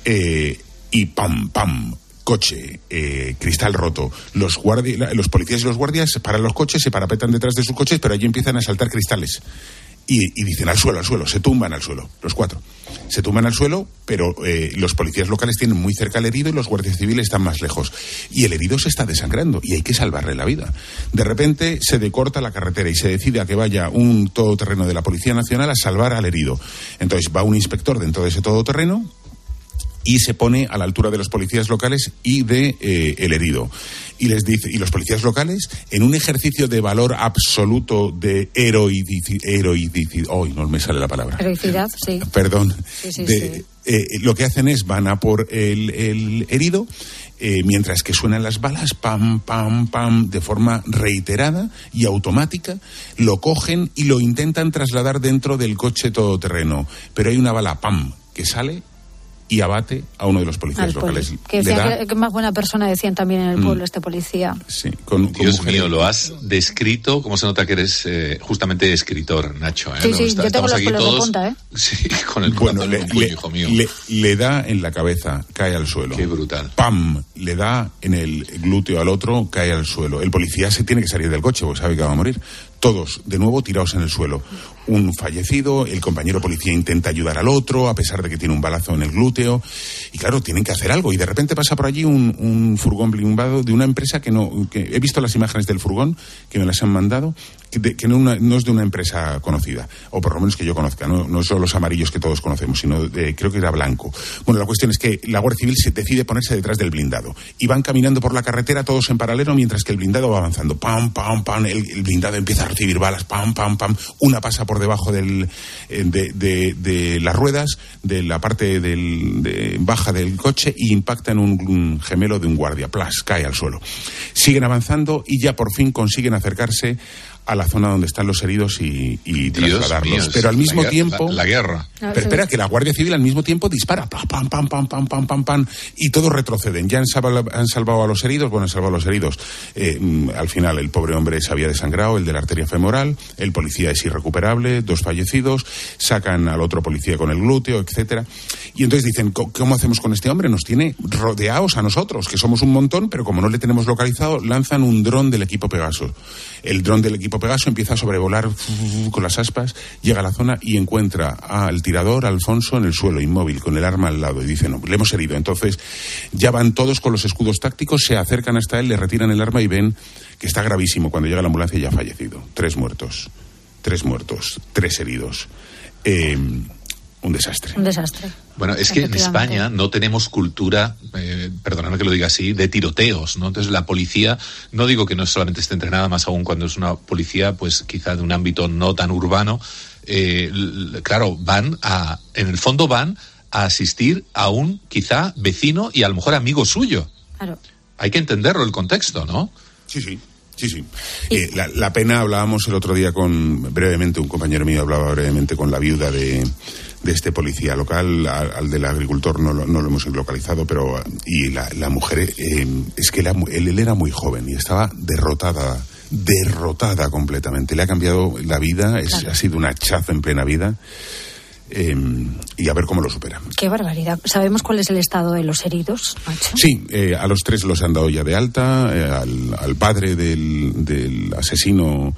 Y ¡pam! Coche, cristal roto. Los policías y los guardias paran los coches, se parapetan detrás de sus coches, pero allí empiezan a saltar cristales. Y dicen al suelo, se tumban al suelo, los 4. Se tumban al suelo, pero los policías locales tienen muy cerca al herido y los guardias civiles están más lejos. Y el herido se está desangrando y hay que salvarle la vida. De repente se decorta la carretera y se decide a que vaya un todoterreno de la Policía Nacional a salvar al herido. Entonces va un inspector dentro de ese todoterreno y se pone a la altura de los policías locales y de el herido. Y les dice, y los policías locales, en un ejercicio de valor absoluto de heroicidad, hoy no me sale la palabra. Heroicidad, sí. Perdón. Sí. Lo que hacen es van a por el herido, mientras que suenan las balas, pam, pam, pam, de forma reiterada y automática, lo cogen y lo intentan trasladar dentro del coche todoterreno. Pero hay una bala, pam, que sale y abate a uno de los policías locales. Que decía que más buena persona, decían también en el pueblo, este policía. Sí, Dios mío, lo has descrito, como se nota que eres justamente escritor, Nacho. Sí, yo tengo los pelos de punta, ¿eh? Sí, con el corazón en un puño, hijo mío. Le da en la cabeza, cae al suelo. Qué brutal. ¡Pam! Le da en el glúteo al otro, cae al suelo. El policía se tiene que salir del coche porque sabe que va a morir. Todos, de nuevo, tirados en el suelo. Un fallecido, el compañero policía intenta ayudar al otro, a pesar de que tiene un balazo en el glúteo. Y claro, tienen que hacer algo. Y de repente pasa por allí un furgón blindado de una empresa que he visto las imágenes del furgón, que me las han mandado, que no es de una empresa conocida, o por lo menos que yo conozca, no son los amarillos que todos conocemos, sino creo que era blanco. Bueno, la cuestión es que la Guardia Civil se decide ponerse detrás del blindado. Y van caminando por la carretera todos en paralelo mientras que el blindado va avanzando. Pam, pam, pam, el blindado empieza a recibir balas, pam, pam, pam. Una pasa por debajo de las ruedas, de la parte baja del coche y impacta en un gemelo de un guardia. Plas, cae al suelo. Siguen avanzando y ya por fin consiguen acercarse a la zona donde están los heridos y trasladarlos. Mío, pero al mismo tiempo... La guerra. Pero espera, que la Guardia Civil al mismo tiempo dispara. Pam, pam, pam, pam, pam, pam, pam, pam, y todos retroceden. Ya han salvado a los heridos. Bueno, han salvado a los heridos. Al final el pobre hombre se había desangrado, el de la arteria femoral. El policía es irrecuperable, 2 fallecidos. Sacan al otro policía con el glúteo, etcétera. Y entonces dicen, ¿cómo hacemos con este hombre? Nos tiene rodeados a nosotros, que somos un montón, pero como no le tenemos localizado, lanzan un dron del equipo Pegaso. El dron del equipo Pegaso empieza a sobrevolar con las aspas, llega a la zona y encuentra al tirador, Alfonso, en el suelo, inmóvil, con el arma al lado, y dice, no, le hemos herido. Entonces ya van todos con los escudos tácticos, se acercan hasta él, le retiran el arma y ven que está gravísimo. Cuando llega la ambulancia ya ha fallecido. 3 muertos, 3 heridos. Un desastre. Bueno, es que en España no tenemos cultura, perdóname que lo diga así, de tiroteos, ¿no? Entonces la policía, no digo que no solamente esté entrenada, más aún cuando es una policía, pues quizá de un ámbito no tan urbano, claro, en el fondo van a asistir a un quizá vecino y a lo mejor amigo suyo. Claro. Hay que entenderlo, el contexto, ¿no? Sí. La pena, hablábamos el otro día brevemente, un compañero mío hablaba brevemente con la viuda de este policía local, al del agricultor no lo hemos localizado, pero y la mujer, es que él era muy joven y estaba derrotada completamente. Le ha cambiado la vida, ha sido un hachazo en plena vida. Y a ver cómo lo supera. Qué barbaridad. ¿Sabemos cuál es el estado de los heridos, Nacho? Sí, a los 3 los han dado ya de alta. Al padre del asesino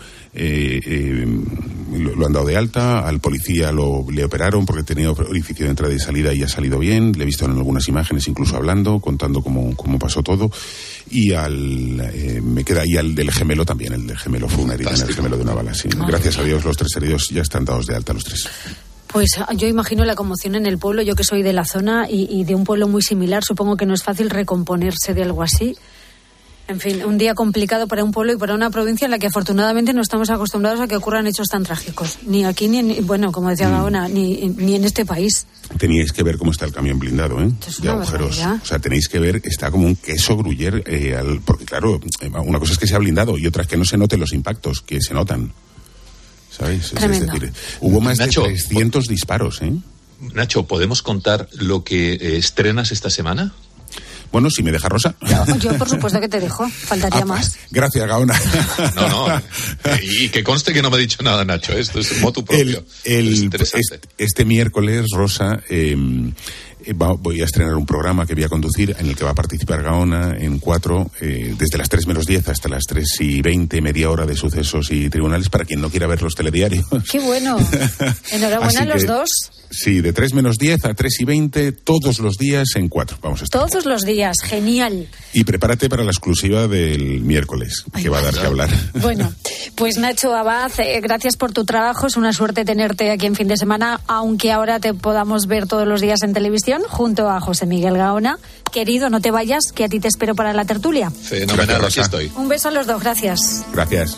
lo han dado de alta. Al policía le operaron porque tenía orificio de entrada y salida y ha salido bien. Le he visto en algunas imágenes incluso hablando, contando cómo pasó todo. Y al del gemelo también. El del gemelo fue una herida en el gemelo de una bala. Sí. Gracias a Dios los 3 heridos ya están dados de alta, los 3. Pues yo imagino la conmoción en el pueblo, yo que soy de la zona y de un pueblo muy similar, supongo que no es fácil recomponerse de algo así. En fin, un día complicado para un pueblo y para una provincia en la que afortunadamente no estamos acostumbrados a que ocurran hechos tan trágicos. Ni aquí, como decía Gaona, ni en este país. Teníais que ver cómo está el camión blindado, de agujeros. O sea, tenéis que ver, está como un queso gruyere, porque claro, una cosa es que sea blindado y otra es que no se noten los impactos, que se notan. ¿Sabes? Es decir, hubo más de 300 disparos, ¿eh? Nacho, ¿podemos contar lo que estrenas esta semana? Bueno, si me deja Rosa. Yo por supuesto que te dejo, faltaría más. Gracias, Gaona. No, y que conste que no me ha dicho nada, Nacho, esto es motu propio. Este miércoles, Rosa, voy a estrenar un programa que voy a conducir en el que va a participar Gaona en 4, desde las 3 menos 10 hasta las 3:20, media hora de sucesos y tribunales, para quien no quiera ver los telediarios. ¡Qué bueno! Enhorabuena a los dos. Sí, de 3 menos 10 a 3:20, todos los días en 4. Vamos a estar. Todos los días, genial. Y prepárate para la exclusiva del miércoles, que va a dar que hablar. Bueno, pues Nacho Abad, gracias por tu trabajo. Es una suerte tenerte aquí en Fin de Semana, aunque ahora te podamos ver todos los días en televisión, junto a José Miguel Gaona. Querido, no te vayas, que a ti te espero para la tertulia. Fenomenal, aquí estoy. Un beso a los dos, gracias. Gracias.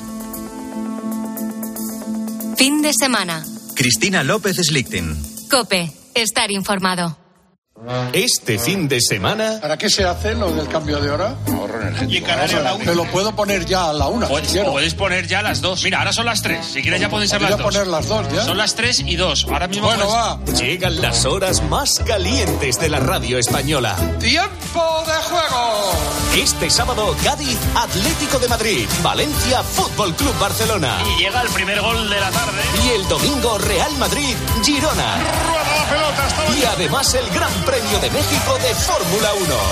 Fin de semana. Cristina López Slichting. COPE. Estar informado. Este fin de semana... ¿Para qué se hace lo del cambio de hora? Ahorro energético. Y en Canarias a la 1. Te lo puedo poner ya a la 1. Puedes poner ya a las 2. Mira, ahora son las 3. Si quieres ya pueden ser las 2. Poner las 2 ya. Son las 3 y 2. Ahora mismo va. Llegan las horas más calientes de la radio española. ¡Tiempo de juego! Este sábado, Cádiz, Atlético de Madrid. Valencia, Fútbol Club Barcelona. Y llega el primer gol de la tarde. Y el domingo, Real Madrid, Girona. ¡Rueda la pelota! Y además el Gran Premio de México de Fórmula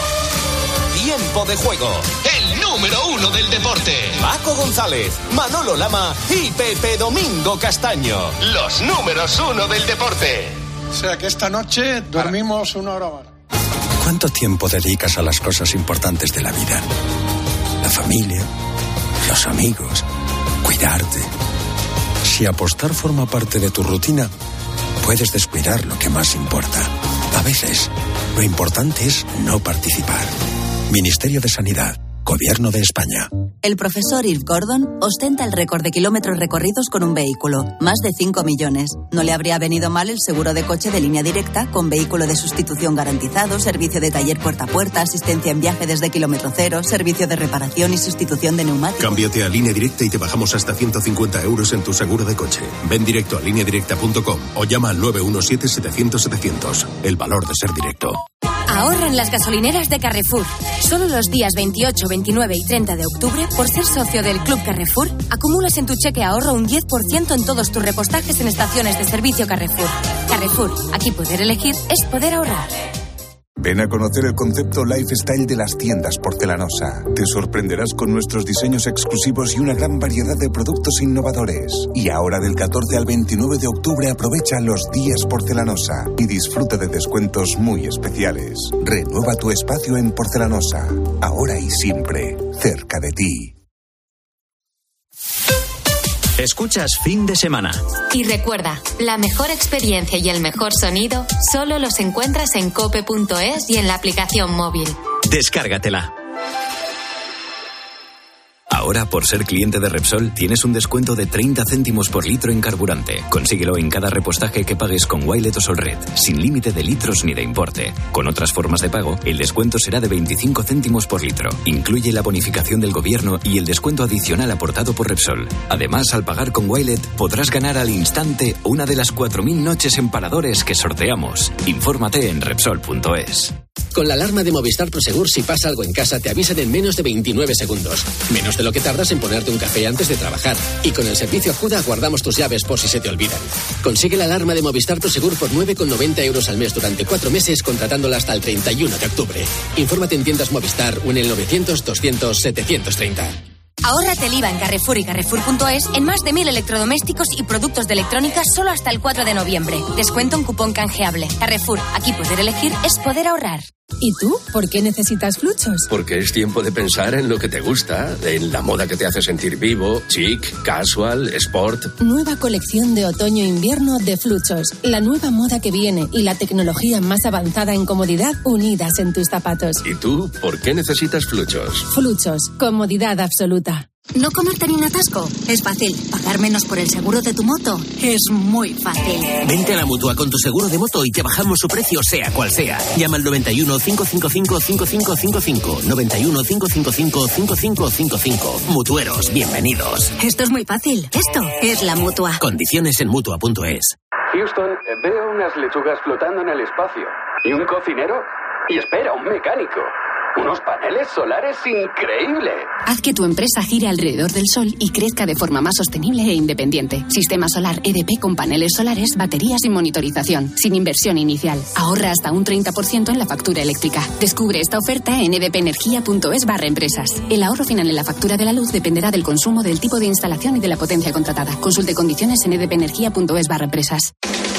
1. Tiempo de juego. El número 1 del deporte. Paco González, Manolo Lama y Pepe Domingo Castaño. Los números 1 del deporte. O sea que esta noche dormimos 1 hora más. ¿Cuánto tiempo dedicas a las cosas importantes de la vida? La familia, los amigos, cuidarte. Si apostar forma parte de tu rutina, puedes descuidar lo que más importa. A veces, lo importante es no participar. Ministerio de Sanidad, Gobierno de España. El profesor Irv Gordon ostenta el récord de kilómetros recorridos con un vehículo, más de 5 millones. No le habría venido mal el seguro de coche de Línea Directa, con vehículo de sustitución garantizado, servicio de taller puerta a puerta, asistencia en viaje desde kilómetro cero, servicio de reparación y sustitución de neumáticos. Cámbiate a Línea Directa y te bajamos hasta 150 euros en tu seguro de coche. Ven directo a lineadirecta.com o llama al 917-700-700. El valor de ser directo. Ahorra en las gasolineras de Carrefour. Solo los días 28, 29 y 30 de octubre, por ser socio del Club Carrefour, acumulas en tu cheque ahorro un 10% en todos tus repostajes en estaciones de servicio Carrefour. Carrefour, aquí poder elegir es poder ahorrar. Ven a conocer el concepto lifestyle de las tiendas Porcelanosa. Te sorprenderás con nuestros diseños exclusivos y una gran variedad de productos innovadores. Y ahora del 14 al 29 de octubre aprovecha los días Porcelanosa y disfruta de descuentos muy especiales. Renueva tu espacio en Porcelanosa, ahora y siempre, cerca de ti. Escuchas Fin de Semana. Y recuerda, la mejor experiencia y el mejor sonido solo los encuentras en cope.es y en la aplicación móvil. Descárgatela. Ahora, por ser cliente de Repsol, tienes un descuento de 30 céntimos por litro en carburante. Consíguelo en cada repostaje que pagues con Wilet o Solred, sin límite de litros ni de importe. Con otras formas de pago, el descuento será de 25 céntimos por litro. Incluye la bonificación del gobierno y el descuento adicional aportado por Repsol. Además, al pagar con Wilet, podrás ganar al instante una de las 4.000 noches en paradores que sorteamos. Infórmate en Repsol.es. Con la alarma de Movistar Prosegur, si pasa algo en casa, te avisan en menos de 29 segundos. Menos de lo que tardas en ponerte un café antes de trabajar. Y con el servicio Ajuda guardamos tus llaves por si se te olvidan. Consigue la alarma de Movistar Prosegur por 9,90 euros al mes durante 4 meses, contratándola hasta el 31 de octubre. Infórmate en tiendas Movistar o en el 900-200-730. Ahórrate el IVA en Carrefour y Carrefour.es en más de 1.000 electrodomésticos y productos de electrónica solo hasta el 4 de noviembre. Descuento en cupón canjeable. Carrefour, aquí poder elegir es poder ahorrar. ¿Y tú? ¿Por qué necesitas Fluchos? Porque es tiempo de pensar en lo que te gusta, en la moda que te hace sentir vivo, chic, casual, sport. Nueva colección de otoño-invierno de Fluchos. La nueva moda que viene y la tecnología más avanzada en comodidad unidas en tus zapatos. ¿Y tú? ¿Por qué necesitas Fluchos? Fluchos. Comodidad absoluta. ¿No comerte ni un atasco? Es fácil. ¿Pagar menos por el seguro de tu moto? Es muy fácil. Vente a la Mutua con tu seguro de moto y te bajamos su precio sea cual sea. Llama al 91 555 5555. 91 555 5555. Mutueros, bienvenidos. Esto es muy fácil. Esto es la Mutua. Condiciones en Mutua.es. Houston, veo unas lechugas flotando en el espacio. ¿Y un cocinero? Y espera, un mecánico. ¡Unos paneles solares increíbles! Haz que tu empresa gire alrededor del sol y crezca de forma más sostenible e independiente. Sistema solar EDP con paneles solares, baterías y monitorización, sin inversión inicial. Ahorra hasta un 30% en la factura eléctrica. Descubre esta oferta en edpenergia.es/empresas. El ahorro final en la factura de la luz dependerá del consumo, del tipo de instalación y de la potencia contratada. Consulte condiciones en edpenergia.es/empresas.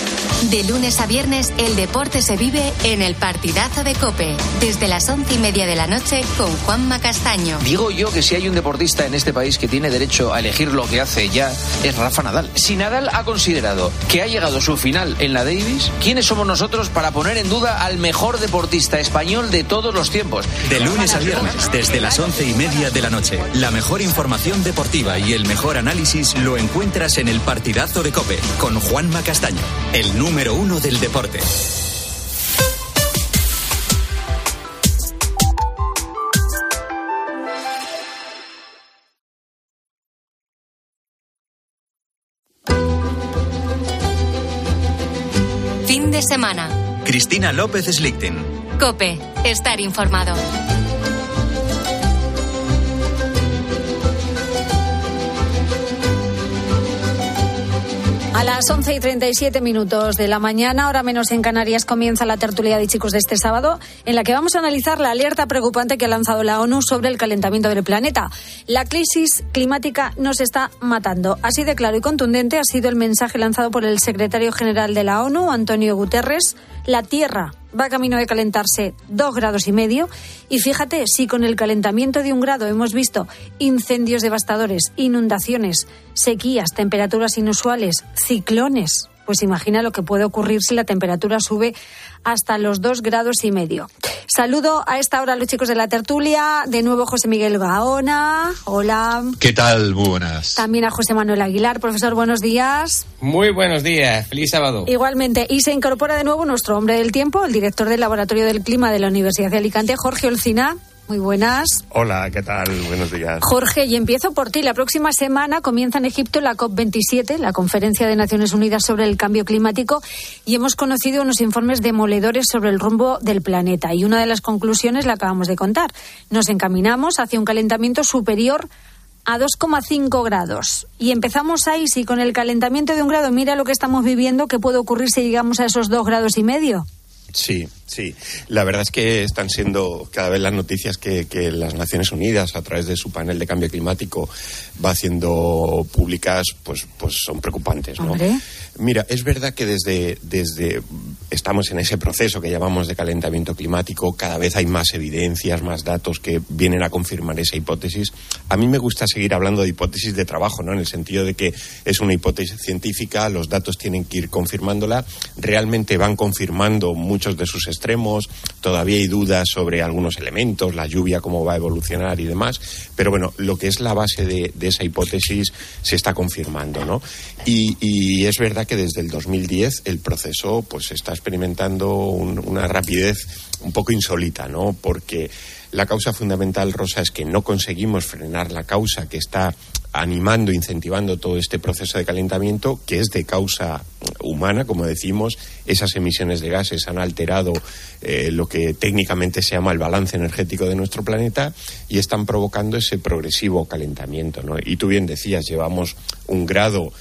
De lunes a viernes, el deporte se vive en el partidazo de COPE. Desde las 11:30 de la noche con Juanma Castaño. Digo yo que si hay un deportista en este país que tiene derecho a elegir lo que hace ya, es Rafa Nadal. Si Nadal ha considerado que ha llegado su final en la Davis, ¿quiénes somos nosotros para poner en duda al mejor deportista español de todos los tiempos? De lunes a viernes, desde las 11:30 de la noche. La mejor información deportiva y el mejor análisis lo encuentras en el partidazo de COPE con Juanma Castaño, el número 1 del deporte. Fin de semana. Cristina López Slichting. COPE. Estar informado. A las 11:37 de la mañana, hora menos en Canarias, comienza la tertulia de chicos de este sábado, en la que vamos a analizar la alerta preocupante que ha lanzado la ONU sobre el calentamiento del planeta. La crisis climática nos está matando. Así de claro y contundente ha sido el mensaje lanzado por el secretario general de la ONU, Antonio Guterres. La Tierra va camino de calentarse 2,5 grados. Y fíjate, si con el calentamiento de 1 grado hemos visto incendios devastadores, inundaciones, sequías, temperaturas inusuales, ciclones, pues imagina lo que puede ocurrir si la temperatura sube hasta los 2,5 grados. Saludo a esta hora a los chicos de la tertulia. De nuevo José Miguel Gaona. Hola. ¿Qué tal? Muy buenas. También a José Manuel Aguilar. Profesor, buenos días. Muy buenos días. Feliz sábado. Igualmente. Y se incorpora de nuevo nuestro hombre del tiempo, el director del Laboratorio del Clima de la Universidad de Alicante, Jorge Olcina. Muy buenas. Hola, ¿qué tal? Buenos días. Jorge, y empiezo por ti. La próxima semana comienza en Egipto la COP27, la Conferencia de Naciones Unidas sobre el Cambio Climático, y hemos conocido unos informes demoledores sobre el rumbo del planeta. Y una de las conclusiones la acabamos de contar. Nos encaminamos hacia un calentamiento superior a 2,5 grados. Y empezamos ahí, si con el calentamiento de 1 grado, mira lo que estamos viviendo, ¿qué puede ocurrir si llegamos a esos 2,5 grados? Sí. La verdad es que están siendo cada vez las noticias que las Naciones Unidas, a través de su panel de cambio climático, va haciendo públicas, pues son preocupantes, ¿no? ¿Hombre? Mira, es verdad que desde estamos en ese proceso que llamamos de calentamiento climático, cada vez hay más evidencias, más datos que vienen a confirmar esa hipótesis. A mí me gusta seguir hablando de hipótesis de trabajo, ¿no? En el sentido de que es una hipótesis científica, los datos tienen que ir confirmándola, realmente van confirmando muchos muchos de sus extremos, todavía hay dudas sobre algunos elementos, la lluvia, cómo va a evolucionar y demás, pero bueno, lo que es la base de esa hipótesis se está confirmando, ¿no? Y es verdad que desde el 2010 el proceso pues está experimentando una rapidez un poco insólita, ¿no? Porque la causa fundamental, Rosa, es que no conseguimos frenar la causa que está animando, incentivando todo este proceso de calentamiento, que es de causa humana, como decimos. Esas emisiones de gases han alterado lo que técnicamente se llama el balance energético de nuestro planeta y están provocando ese progresivo calentamiento, ¿no? Y tú bien decías, llevamos 1 grado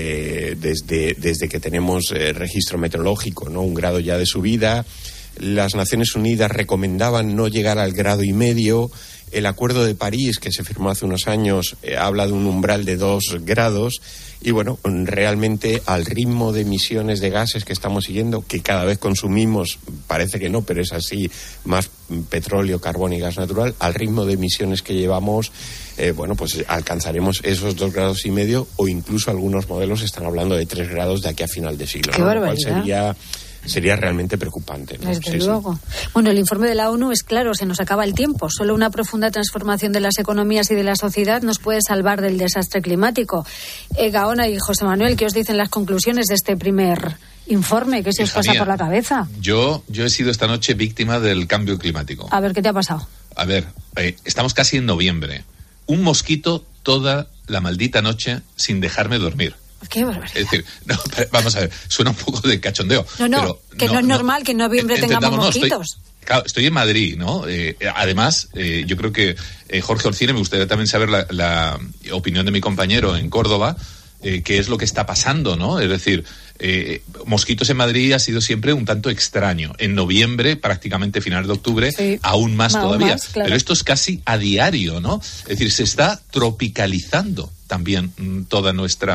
desde que tenemos registro meteorológico, ¿no? 1 grado ya de subida. Las Naciones Unidas recomendaban no llegar al 1,5 grados. El Acuerdo de París, que se firmó hace unos años, habla de un umbral de 2 grados. Y bueno, realmente al ritmo de emisiones de gases que estamos siguiendo, que cada vez consumimos, parece que no, pero es así, más petróleo, carbón y gas natural, al ritmo de emisiones que llevamos, bueno, pues alcanzaremos esos 2,5 grados o incluso algunos modelos están hablando de 3 grados de aquí a final de siglo, ¿no? Lo cual sería realmente preocupante, ¿no? Desde luego. Bueno, el informe de la ONU es claro, se nos acaba el tiempo. Solo una profunda transformación de las economías y de la sociedad nos puede salvar del desastre climático. Gaona y José Manuel, ¿qué os dicen las conclusiones de este primer informe? ¿Qué se os pasa por la cabeza? Yo he sido esta noche víctima del cambio climático. A ver, ¿qué te ha pasado? A ver, estamos casi en noviembre. Un mosquito toda la maldita noche sin dejarme dormir. Qué barbaridad. Es decir, no, vamos a ver, suena un poco de cachondeo. No, que no es normal que en noviembre tengamos mosquitos. Estoy en Madrid, ¿no? Además, yo creo que Jorge Orcine, me gustaría también saber la opinión de mi compañero en Córdoba, qué es lo que está pasando, ¿no? Es decir, mosquitos en Madrid ha sido siempre un tanto extraño. En noviembre, prácticamente finales de octubre, sí, aún más todavía. Claro. Pero esto es casi a diario, ¿no? Es decir, se está tropicalizando también todo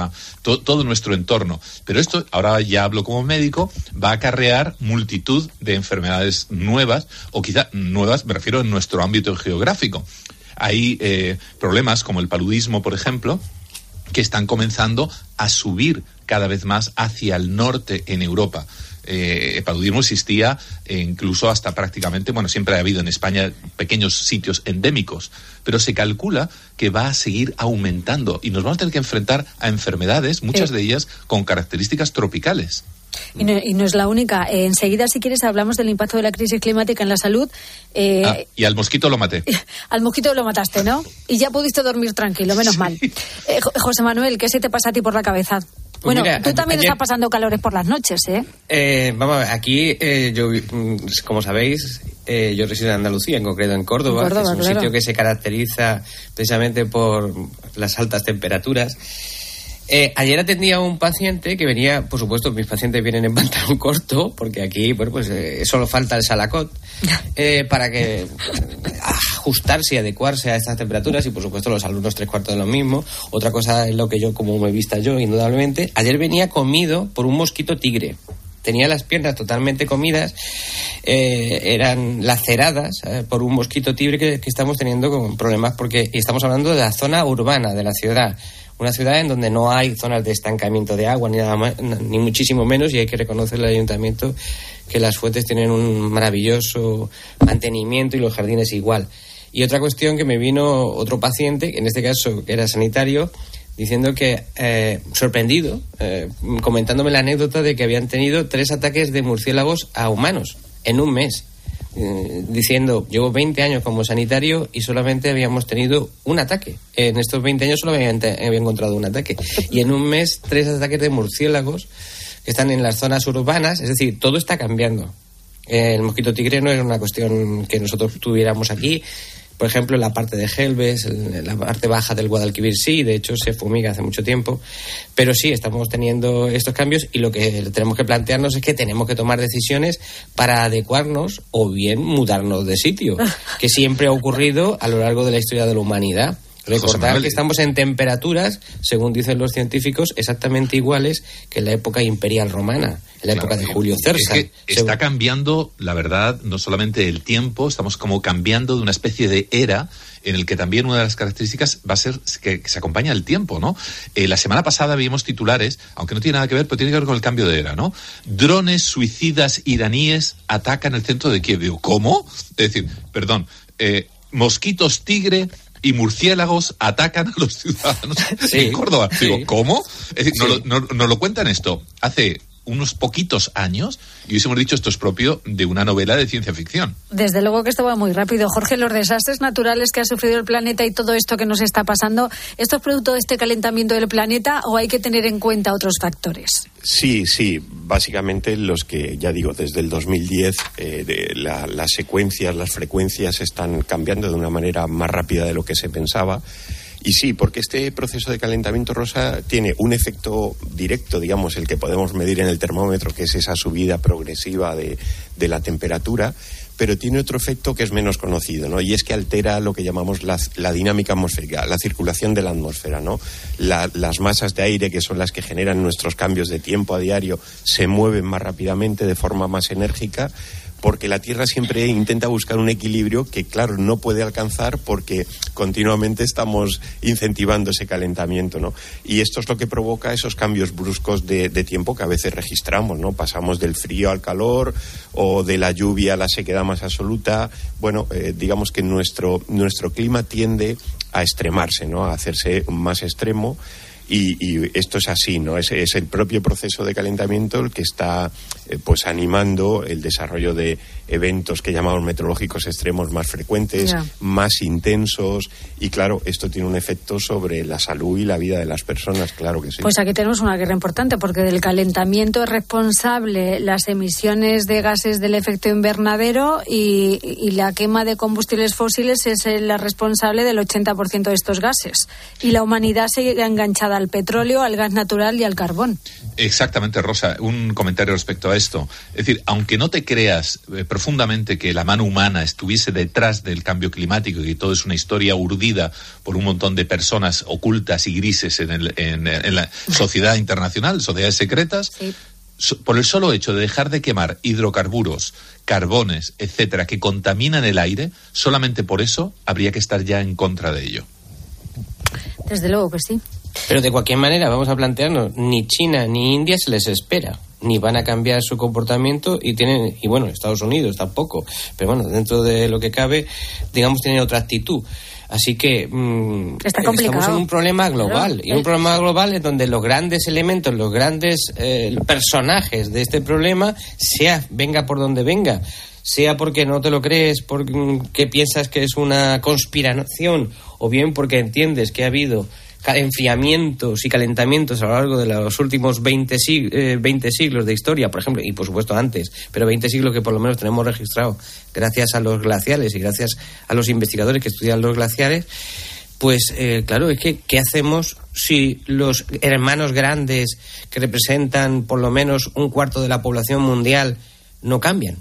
nuestro entorno. Pero esto, ahora ya hablo como médico, va a acarrear multitud de enfermedades nuevas, o quizá nuevas, me refiero en nuestro ámbito geográfico. Hay problemas como el paludismo, por ejemplo, que están comenzando a subir cada vez más hacia el norte en Europa. El paludismo existía incluso hasta prácticamente, bueno, siempre ha habido en España pequeños sitios endémicos, pero se calcula que va a seguir aumentando y nos vamos a tener que enfrentar a enfermedades, muchas de ellas con características tropicales. Y no es la única. Enseguida, si quieres, hablamos del impacto de la crisis climática en la salud. Y al mosquito lo maté. Al mosquito lo mataste, ¿no? Y ya pudiste dormir tranquilo, menos mal. José Manuel, ¿qué se te pasa a ti por la cabeza? Bueno, mira, tú también estás pasando calores por las noches, ¿eh? Vamos a ver, aquí, yo, como sabéis, yo resido en Andalucía, en concreto en Córdoba, que es un sitio que se caracteriza precisamente por las altas temperaturas. Ayer atendía a un paciente que venía, por supuesto, mis pacientes vienen en pantalón corto, porque aquí, bueno, pues solo falta el salacot para que ajustarse y adecuarse a estas temperaturas, y por supuesto los alumnos 3/4 de lo mismo. Otra cosa es lo que yo, como me he visto yo, indudablemente. Ayer venía comido por un mosquito tigre. Tenía las piernas totalmente comidas, eran laceradas por un mosquito tigre que estamos teniendo con problemas, porque estamos hablando de la zona urbana de la ciudad. Una ciudad en donde no hay zonas de estancamiento de agua, ni nada más, ni muchísimo menos, y hay que reconocerle al ayuntamiento que las fuentes tienen un maravilloso mantenimiento y los jardines igual. Y otra cuestión, que me vino otro paciente, en este caso era sanitario, diciendo que, sorprendido, comentándome la anécdota de que habían tenido 3 ataques de murciélagos a humanos en un mes. Diciendo, llevo 20 años como sanitario y solamente habíamos tenido un ataque. En estos 20 años solo había encontrado un ataque. Y en un mes, 3 ataques de murciélagos que están en las zonas urbanas. Es decir, todo está cambiando. El mosquito tigre no era una cuestión que nosotros tuviéramos aquí. Por ejemplo, en la parte de Gelbes, en la parte baja del Guadalquivir, sí, de hecho se fumiga hace mucho tiempo, pero sí, estamos teniendo estos cambios, y lo que tenemos que plantearnos es que tenemos que tomar decisiones para adecuarnos o bien mudarnos de sitio, que siempre ha ocurrido a lo largo de la historia de la humanidad. Recordad que estamos en temperaturas, según dicen los científicos, exactamente iguales que en la época imperial romana, en la época de Julio César. Es que está cambiando, la verdad, no solamente el tiempo, estamos como cambiando de una especie de era en el que también una de las características va a ser que se acompaña el tiempo, ¿no? La semana pasada vimos titulares, aunque no tiene nada que ver, pero tiene que ver con el cambio de era, ¿no? Drones suicidas iraníes atacan el centro de Kiev. Digo, ¿cómo? Es decir, perdón, mosquitos tigre y murciélagos atacan a los ciudadanos en Córdoba. Digo, ¿cómo? Es decir, nos lo cuentan esto hace unos poquitos años y hubiésemos dicho esto es propio de una novela de ciencia ficción. Desde luego que esto va muy rápido. Jorge, los desastres naturales que ha sufrido el planeta y todo esto que nos está pasando, ¿esto es producto de este calentamiento del planeta o hay que tener en cuenta otros factores? Sí, básicamente los que, ya digo, desde el 2010 las secuencias, las frecuencias están cambiando de una manera más rápida de lo que se pensaba. Y sí, porque este proceso de calentamiento, Rosa, tiene un efecto directo, digamos, el que podemos medir en el termómetro, que es esa subida progresiva de la temperatura, pero tiene otro efecto que es menos conocido, ¿no? Y es que altera lo que llamamos la dinámica atmosférica, la circulación de la atmósfera, ¿no? Las masas de aire, que son las que generan nuestros cambios de tiempo a diario, se mueven más rápidamente, de forma más enérgica, porque la Tierra siempre intenta buscar un equilibrio que, claro, no puede alcanzar porque continuamente estamos incentivando ese calentamiento, ¿no? Y esto es lo que provoca esos cambios bruscos de tiempo que a veces registramos, ¿no? Pasamos del frío al calor o de la lluvia a la sequedad más absoluta. Bueno, digamos que nuestro clima tiende a extremarse, ¿no? A hacerse más extremo. Y esto es así, ¿no? Es el propio proceso de calentamiento el que está pues animando el desarrollo de eventos que llamamos meteorológicos extremos más frecuentes, más intensos, y claro, esto tiene un efecto sobre la salud y la vida de las personas, claro que sí. Pues aquí tenemos una guerra importante, porque del calentamiento es responsable las emisiones de gases del efecto invernadero y la quema de combustibles fósiles es la responsable del 80% de estos gases. Y la humanidad sigue enganchada al petróleo, al gas natural y al carbón. Exactamente, Rosa. Un comentario respecto a esto. Es decir, aunque no te creas profundamente que la mano humana estuviese detrás del cambio climático y que todo es una historia urdida por un montón de personas ocultas y grises en la sociedad internacional, sociedades secretas, por el solo hecho de dejar de quemar hidrocarburos, carbones, etcétera, que contaminan el aire, solamente por eso habría que estar ya en contra de ello. Desde luego que sí. Pero de cualquier manera, vamos a plantearnos, ni China ni India se les espera, ni van a cambiar su comportamiento y bueno, Estados Unidos tampoco, pero bueno, dentro de lo que cabe, digamos, tienen otra actitud. Así que está complicado. Estamos en un problema global, y un problema global en donde los grandes elementos, los grandes personajes de este problema, venga por donde venga, sea porque no te lo crees, porque piensas que es una conspiración, o bien porque entiendes que ha habido enfriamientos y calentamientos a lo largo de los últimos 20 siglos de historia, por ejemplo, y por supuesto antes, pero 20 siglos que por lo menos tenemos registrado gracias a los glaciares y gracias a los investigadores que estudian los glaciares, pues claro, es que ¿qué hacemos si los hermanos grandes que representan por lo menos un cuarto de la población mundial no cambian?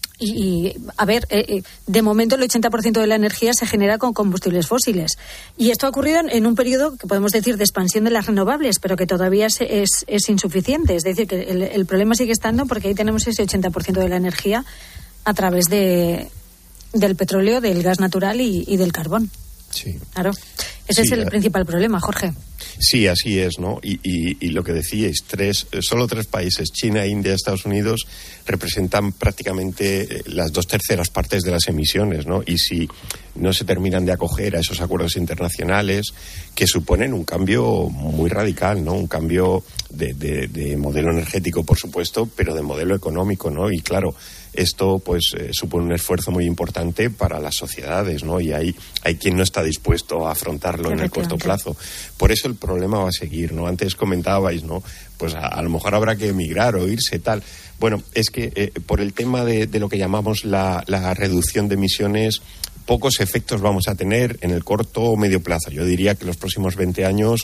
Y a ver, de momento el 80% de la energía se genera con combustibles fósiles. Y esto ha ocurrido en un periodo que podemos decir de expansión de las renovables, pero que todavía es insuficiente. Es decir, que el problema sigue estando porque ahí tenemos ese 80% de la energía a través del petróleo, del gas natural y del carbón. Sí. Claro. Ese es el principal problema, Jorge. Sí, así es, ¿no? Y lo que decíais, solo tres países, China, India, Estados Unidos, representan prácticamente las 2/3 partes de las emisiones, ¿no? Y si no se terminan de acoger a esos acuerdos internacionales que suponen un cambio muy radical, ¿no? Un cambio de modelo energético, por supuesto, pero de modelo económico, ¿no? Y claro, esto pues supone un esfuerzo muy importante para las sociedades, ¿no? Y hay quien no está dispuesto a afrontarlo en el corto plazo. Por eso el problema va a seguir, ¿no? Antes comentabais, ¿no? Pues a lo mejor habrá que emigrar o irse, tal. Bueno, es que por el tema de lo que llamamos la reducción de emisiones, pocos efectos vamos a tener en el corto o medio plazo. Yo diría que los próximos 20 años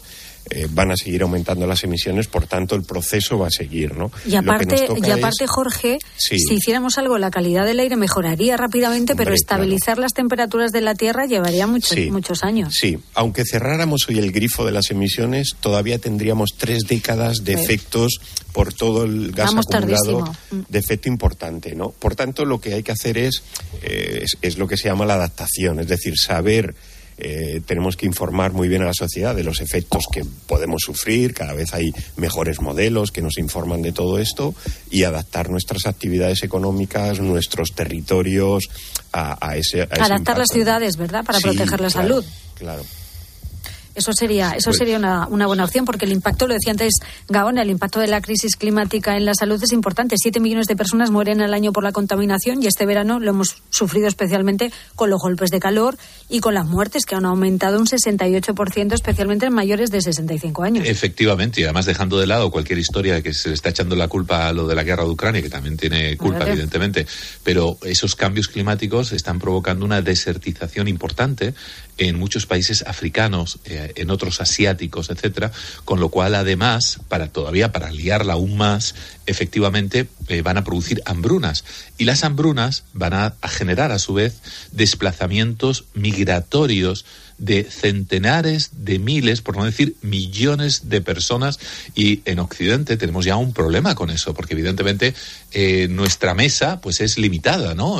van a seguir aumentando las emisiones, por tanto el proceso va a seguir, ¿no? Y aparte, Jorge, si hiciéramos algo, la calidad del aire mejoraría rápidamente, pero estabilizar las temperaturas de la Tierra llevaría muchos años. Sí, aunque cerráramos hoy el grifo de las emisiones, todavía tendríamos 3 décadas de efectos por todo el gas acumulado, de efecto importante, ¿no? Por tanto, lo que hay que hacer es lo que se llama la adaptación, es decir, saber. Tenemos que informar muy bien a la sociedad de los efectos que podemos sufrir. Cada vez hay mejores modelos que nos informan de todo esto, y adaptar nuestras actividades económicas, nuestros territorios a ese adaptar las ciudades, ¿verdad? Para proteger la salud. Claro. Eso sería una buena opción, porque el impacto, lo decía antes Gaona, el impacto de la crisis climática en la salud es importante. 7 millones de personas mueren al año por la contaminación, y este verano lo hemos sufrido especialmente con los golpes de calor y con las muertes, que han aumentado un 68%, especialmente en mayores de 65 años. Efectivamente, y además dejando de lado cualquier historia de que se le está echando la culpa a lo de la guerra de Ucrania, que también tiene culpa, evidentemente, pero esos cambios climáticos están provocando una desertización importante en muchos países africanos, en otros asiáticos, etcétera, con lo cual, además, para liarla aún más, efectivamente van a producir hambrunas, y las hambrunas van a generar a su vez desplazamientos migratorios de centenares de miles, por no decir millones de personas, y en Occidente tenemos ya un problema con eso, porque evidentemente nuestra mesa pues es limitada, ¿no?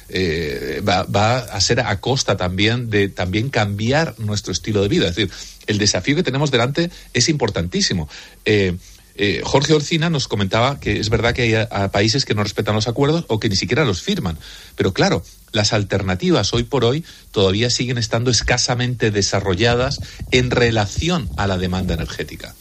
Va a ser a costa también de cambiar nuestro estilo de vida. Es decir, el desafío que tenemos delante es importantísimo. Jorge Orcina nos comentaba que es verdad que hay países que no respetan los acuerdos o que ni siquiera los firman, pero claro, las alternativas hoy por hoy todavía siguen estando escasamente desarrolladas en relación a la demanda energética.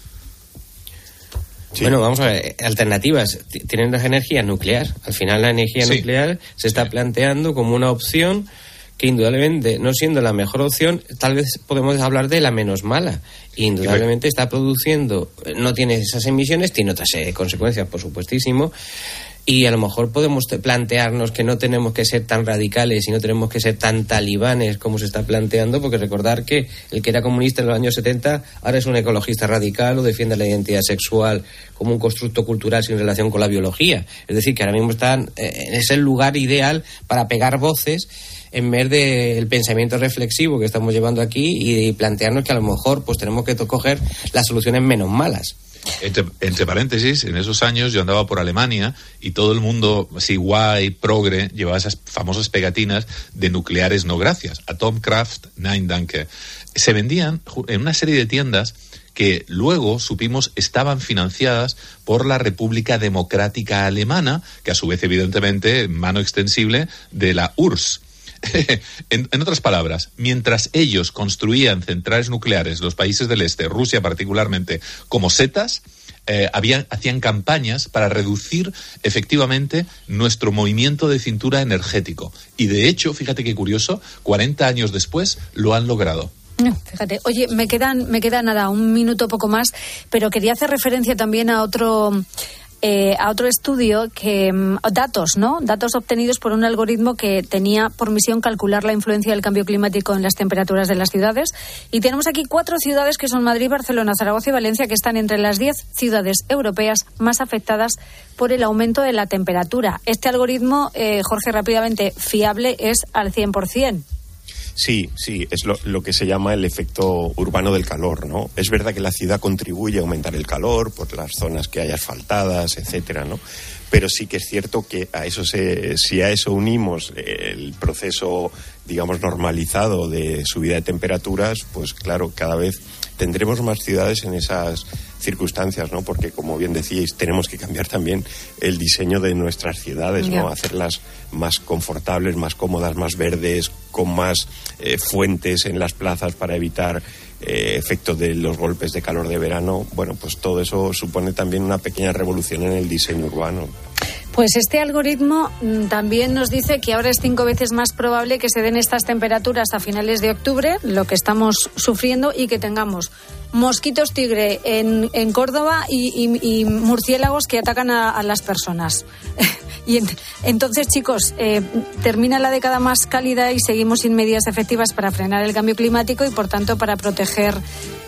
Sí. Bueno, vamos a ver, alternativas. Tienen las energías nuclear. Al final la energía nuclear se está planteando como una opción que indudablemente, no siendo la mejor opción, tal vez podemos hablar de la menos mala. Indudablemente está produciendo, no tiene esas emisiones, tiene otras consecuencias, por supuestísimo, y a lo mejor podemos plantearnos que no tenemos que ser tan radicales y no tenemos que ser tan talibanes como se está planteando, porque recordar que el que era comunista en los años 70 ahora es un ecologista radical o defiende la identidad sexual como un constructo cultural sin relación con la biología. Es decir, que ahora mismo están es el lugar ideal para pegar voces en vez del pensamiento reflexivo que estamos llevando aquí y plantearnos que a lo mejor pues tenemos que coger las soluciones menos malas. Entre paréntesis, en esos años yo andaba por Alemania y todo el mundo, así guay, progre, llevaba esas famosas pegatinas de nucleares no gracias, Atomkraft, Nein Danke. Se vendían en una serie de tiendas que luego supimos estaban financiadas por la República Democrática Alemana, que a su vez evidentemente mano extensible de la URSS. En otras palabras, mientras ellos construían centrales nucleares, los países del este, Rusia particularmente, como setas, hacían campañas para reducir efectivamente nuestro movimiento de cintura energético. Y de hecho, fíjate qué curioso, 40 años después lo han logrado. Fíjate, oye, me queda nada, un minuto poco más, pero quería hacer referencia también a otro estudio que datos obtenidos por un algoritmo que tenía por misión calcular la influencia del cambio climático en las temperaturas de las ciudades, y tenemos aquí 4 ciudades que son Madrid, Barcelona, Zaragoza y Valencia, que están entre las 10 ciudades europeas más afectadas por el aumento de la temperatura. Este algoritmo, Jorge, rápidamente, fiable es al 100%. Sí, es lo que se llama el efecto urbano del calor, ¿no? Es verdad que la ciudad contribuye a aumentar el calor por las zonas que hay asfaltadas, etcétera, ¿no? Pero sí que es cierto que si a eso unimos el proceso, digamos, normalizado de subida de temperaturas, pues claro, cada vez tendremos más ciudades en esas circunstancias, ¿no? Porque, como bien decíais, tenemos que cambiar también el diseño de nuestras ciudades, ¿no? Hacerlas más confortables, más cómodas, más verdes, con más fuentes en las plazas para evitar efectos de los golpes de calor de verano. Bueno, pues todo eso supone también una pequeña revolución en el diseño urbano. Pues este algoritmo también nos dice que ahora es 5 veces más probable que se den estas temperaturas a finales de octubre, lo que estamos sufriendo, y que tengamos mosquitos tigre en Córdoba y murciélagos que atacan a las personas. Y entonces, chicos, termina la década más cálida y seguimos sin medidas efectivas para frenar el cambio climático y, por tanto, para proteger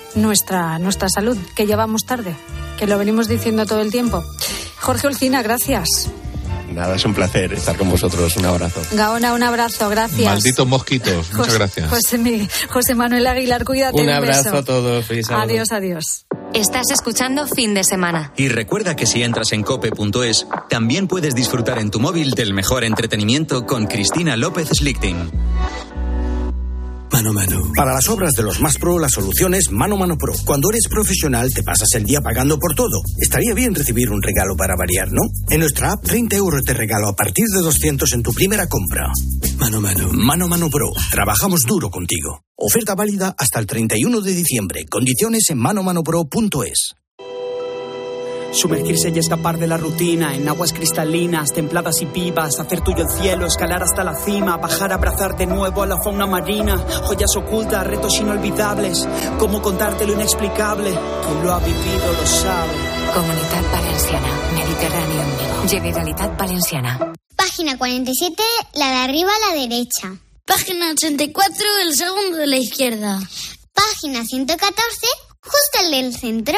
nuestra salud, que ya vamos tarde, que lo venimos diciendo todo el tiempo. Jorge Olcina, gracias. Nada, es un placer estar con vosotros. Un abrazo. Gaona, un abrazo, gracias. Malditos mosquitos, muchas gracias. José Manuel Aguilar, cuídate. Un abrazo beso a todos. Feliz sábado. Adiós. Estás escuchando Fin de Semana. Y recuerda que si entras en cope.es, también puedes disfrutar en tu móvil del mejor entretenimiento con Cristina López Slichting. Mano Mano. Para las obras de los más pro, la solución es Mano Mano Pro. Cuando eres profesional, te pasas el día pagando por todo. Estaría bien recibir un regalo para variar, ¿no? En nuestra app, 30 € te regalo a partir de 200 en tu primera compra. Mano Mano. Mano Mano Pro. Trabajamos duro contigo. Oferta válida hasta el 31 de diciembre. Condiciones en manomanopro.es. Sumergirse y escapar de la rutina en aguas cristalinas, templadas y vivas, hacer tuyo el cielo, escalar hasta la cima, bajar a abrazar de nuevo a la fauna marina, joyas ocultas, retos inolvidables, cómo contarte lo inexplicable, quien lo ha vivido lo sabe. Comunitat Valenciana, Mediterráneo en vivo, Generalitat Valenciana. Página 47, la de arriba a la derecha. Página 84, el segundo de la izquierda. Página 114, justo el del centro.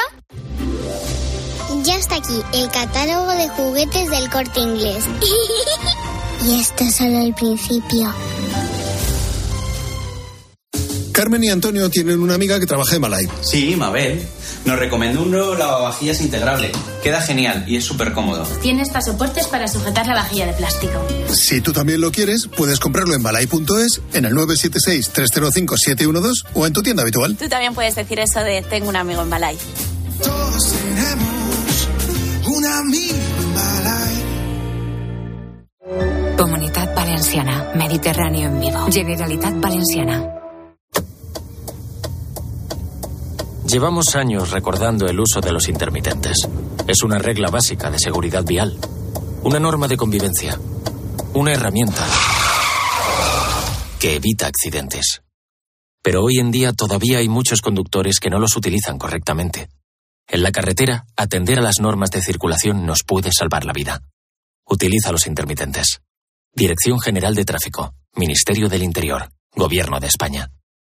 Ya está aquí el catálogo de juguetes del Corte Inglés. Y esto es solo el principio. Carmen y Antonio tienen una amiga que trabaja en Malay. Sí, Mabel. Nos recomendó un nuevo lavavajillas integrable. Queda genial y es súper cómodo. Tiene hasta soportes para sujetar la vajilla de plástico. Si tú también lo quieres, puedes comprarlo en malay.es, en el 976-305-712 o en tu tienda habitual. Tú también puedes decir eso de tengo un amigo en Malay. Todos tenemos un amigo en Malay. Comunitat Valenciana, Mediterráneo en vivo, Generalitat Valenciana. Llevamos años recordando el uso de los intermitentes. Es una regla básica de seguridad vial, una norma de convivencia, una herramienta que evita accidentes. Pero hoy en día todavía hay muchos conductores que no los utilizan correctamente. En la carretera, atender a las normas de circulación nos puede salvar la vida. Utiliza los intermitentes. Dirección General de Tráfico, Ministerio del Interior, Gobierno de España.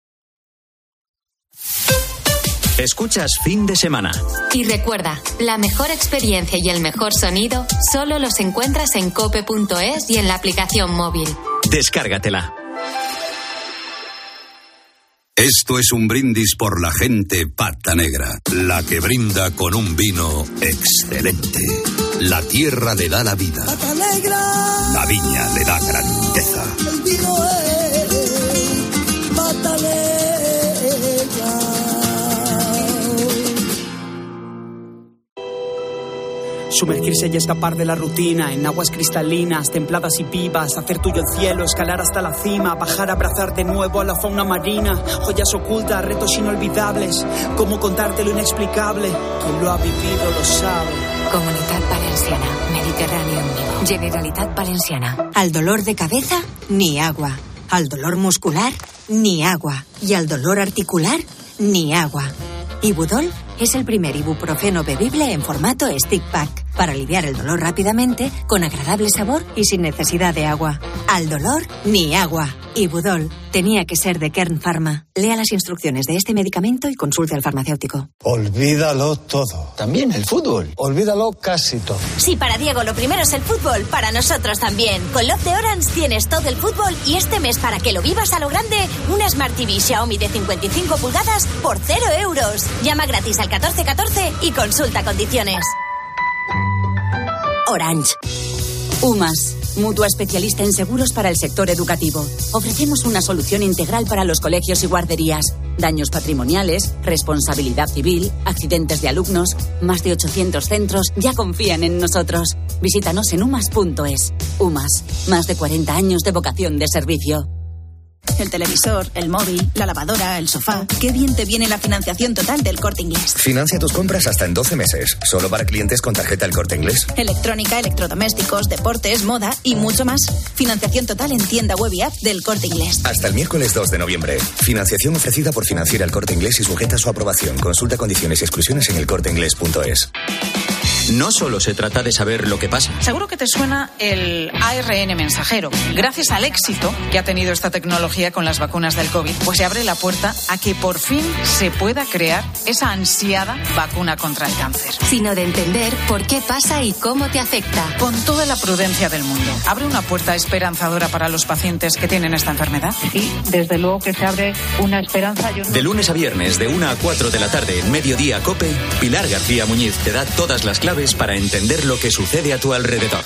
Escuchas Fin de Semana. Y recuerda, la mejor experiencia y el mejor sonido solo los encuentras en cope.es y en la aplicación móvil. Descárgatela. Esto es un brindis por la gente pata negra, la que brinda con un vino excelente. La tierra le da la vida. Pata negra. La viña le da grandeza. El vino es pata negra. Sumergirse y escapar de la rutina en aguas cristalinas, templadas y vivas, hacer tuyo el cielo, escalar hasta la cima, bajar a abrazar de nuevo a la fauna marina, joyas ocultas, retos inolvidables, cómo contarte lo inexplicable, quien lo ha vivido lo sabe. Comunitat Valenciana, Mediterráneo en vivo, Generalitat Valenciana. Al dolor de cabeza, ni agua. Al dolor muscular, ni agua. Y al dolor articular, ni agua. Ibudol es el primer ibuprofeno bebible en formato stick pack para aliviar el dolor rápidamente, con agradable sabor y sin necesidad de agua. Al dolor, ni agua. Ibudol tenía que ser de Kern Pharma. Lea las instrucciones de este medicamento y consulte al farmacéutico. Olvídalo todo. También el fútbol. Olvídalo casi todo. Si para Diego lo primero es el fútbol, para nosotros también. Con Love de Orange tienes todo el fútbol y este mes, para que lo vivas a lo grande, una Smart TV Xiaomi de 55 pulgadas por 0 euros. Llama gratis al 1414 y consulta condiciones. Orange. UMAS, mutua especialista en seguros para el sector educativo. Ofrecemos una solución integral para los colegios y guarderías. Daños patrimoniales, responsabilidad civil, accidentes de alumnos. Más de 800 centros ya confían en nosotros. Visítanos en umas.es. UMAS, más de 40 años de vocación de servicio. El televisor, el móvil, la lavadora, el sofá. Qué bien te viene la financiación total del Corte Inglés. Financia tus compras hasta en 12 meses. Solo para clientes con tarjeta El Corte Inglés. Electrónica, electrodomésticos, deportes, moda y mucho más. Financiación total en tienda web y app del Corte Inglés. Hasta el miércoles 2 de noviembre. Financiación ofrecida por Financiera El Corte Inglés y sujeta a su aprobación. Consulta condiciones y exclusiones en elcorteinglés.es. No solo se trata de saber lo que pasa. Seguro que te suena el ARN mensajero. Gracias al éxito que ha tenido esta tecnología con las vacunas del COVID, pues se abre la puerta a que por fin se pueda crear esa ansiada vacuna contra el cáncer. Sino de entender por qué pasa y cómo te afecta. Con toda la prudencia del mundo. ¿Abre una puerta esperanzadora para los pacientes que tienen esta enfermedad? Sí, desde luego que se abre una esperanza. De lunes a viernes, de 1 a 4 de la tarde, en Mediodía COPE, Pilar García Muñiz te da todas las claves para entender lo que sucede a tu alrededor.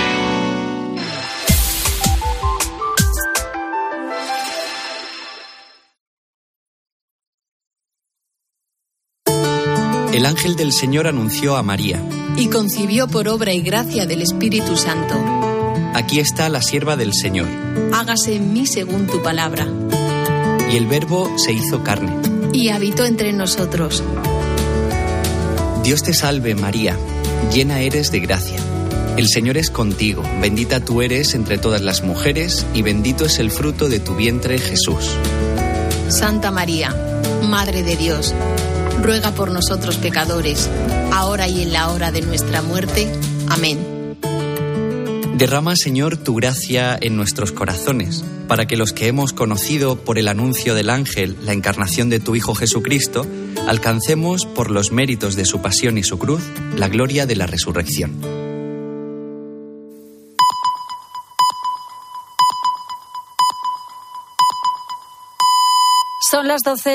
El ángel del Señor anunció a María. Y concibió por obra y gracia del Espíritu Santo. Aquí está la sierva del Señor. Hágase en mí según tu palabra. Y el Verbo se hizo carne. Y habitó entre nosotros. Dios te salve, María, llena eres de gracia. El Señor es contigo, bendita tú eres entre todas las mujeres, y bendito es el fruto de tu vientre, Jesús. Santa María, Madre de Dios, ruega por nosotros pecadores, ahora y en la hora de nuestra muerte. Amén. Derrama, Señor, tu gracia en nuestros corazones, para que los que hemos conocido por el anuncio del ángel la encarnación de tu Hijo Jesucristo, alcancemos, por los méritos de su pasión y su cruz, la gloria de la resurrección. Son las 12.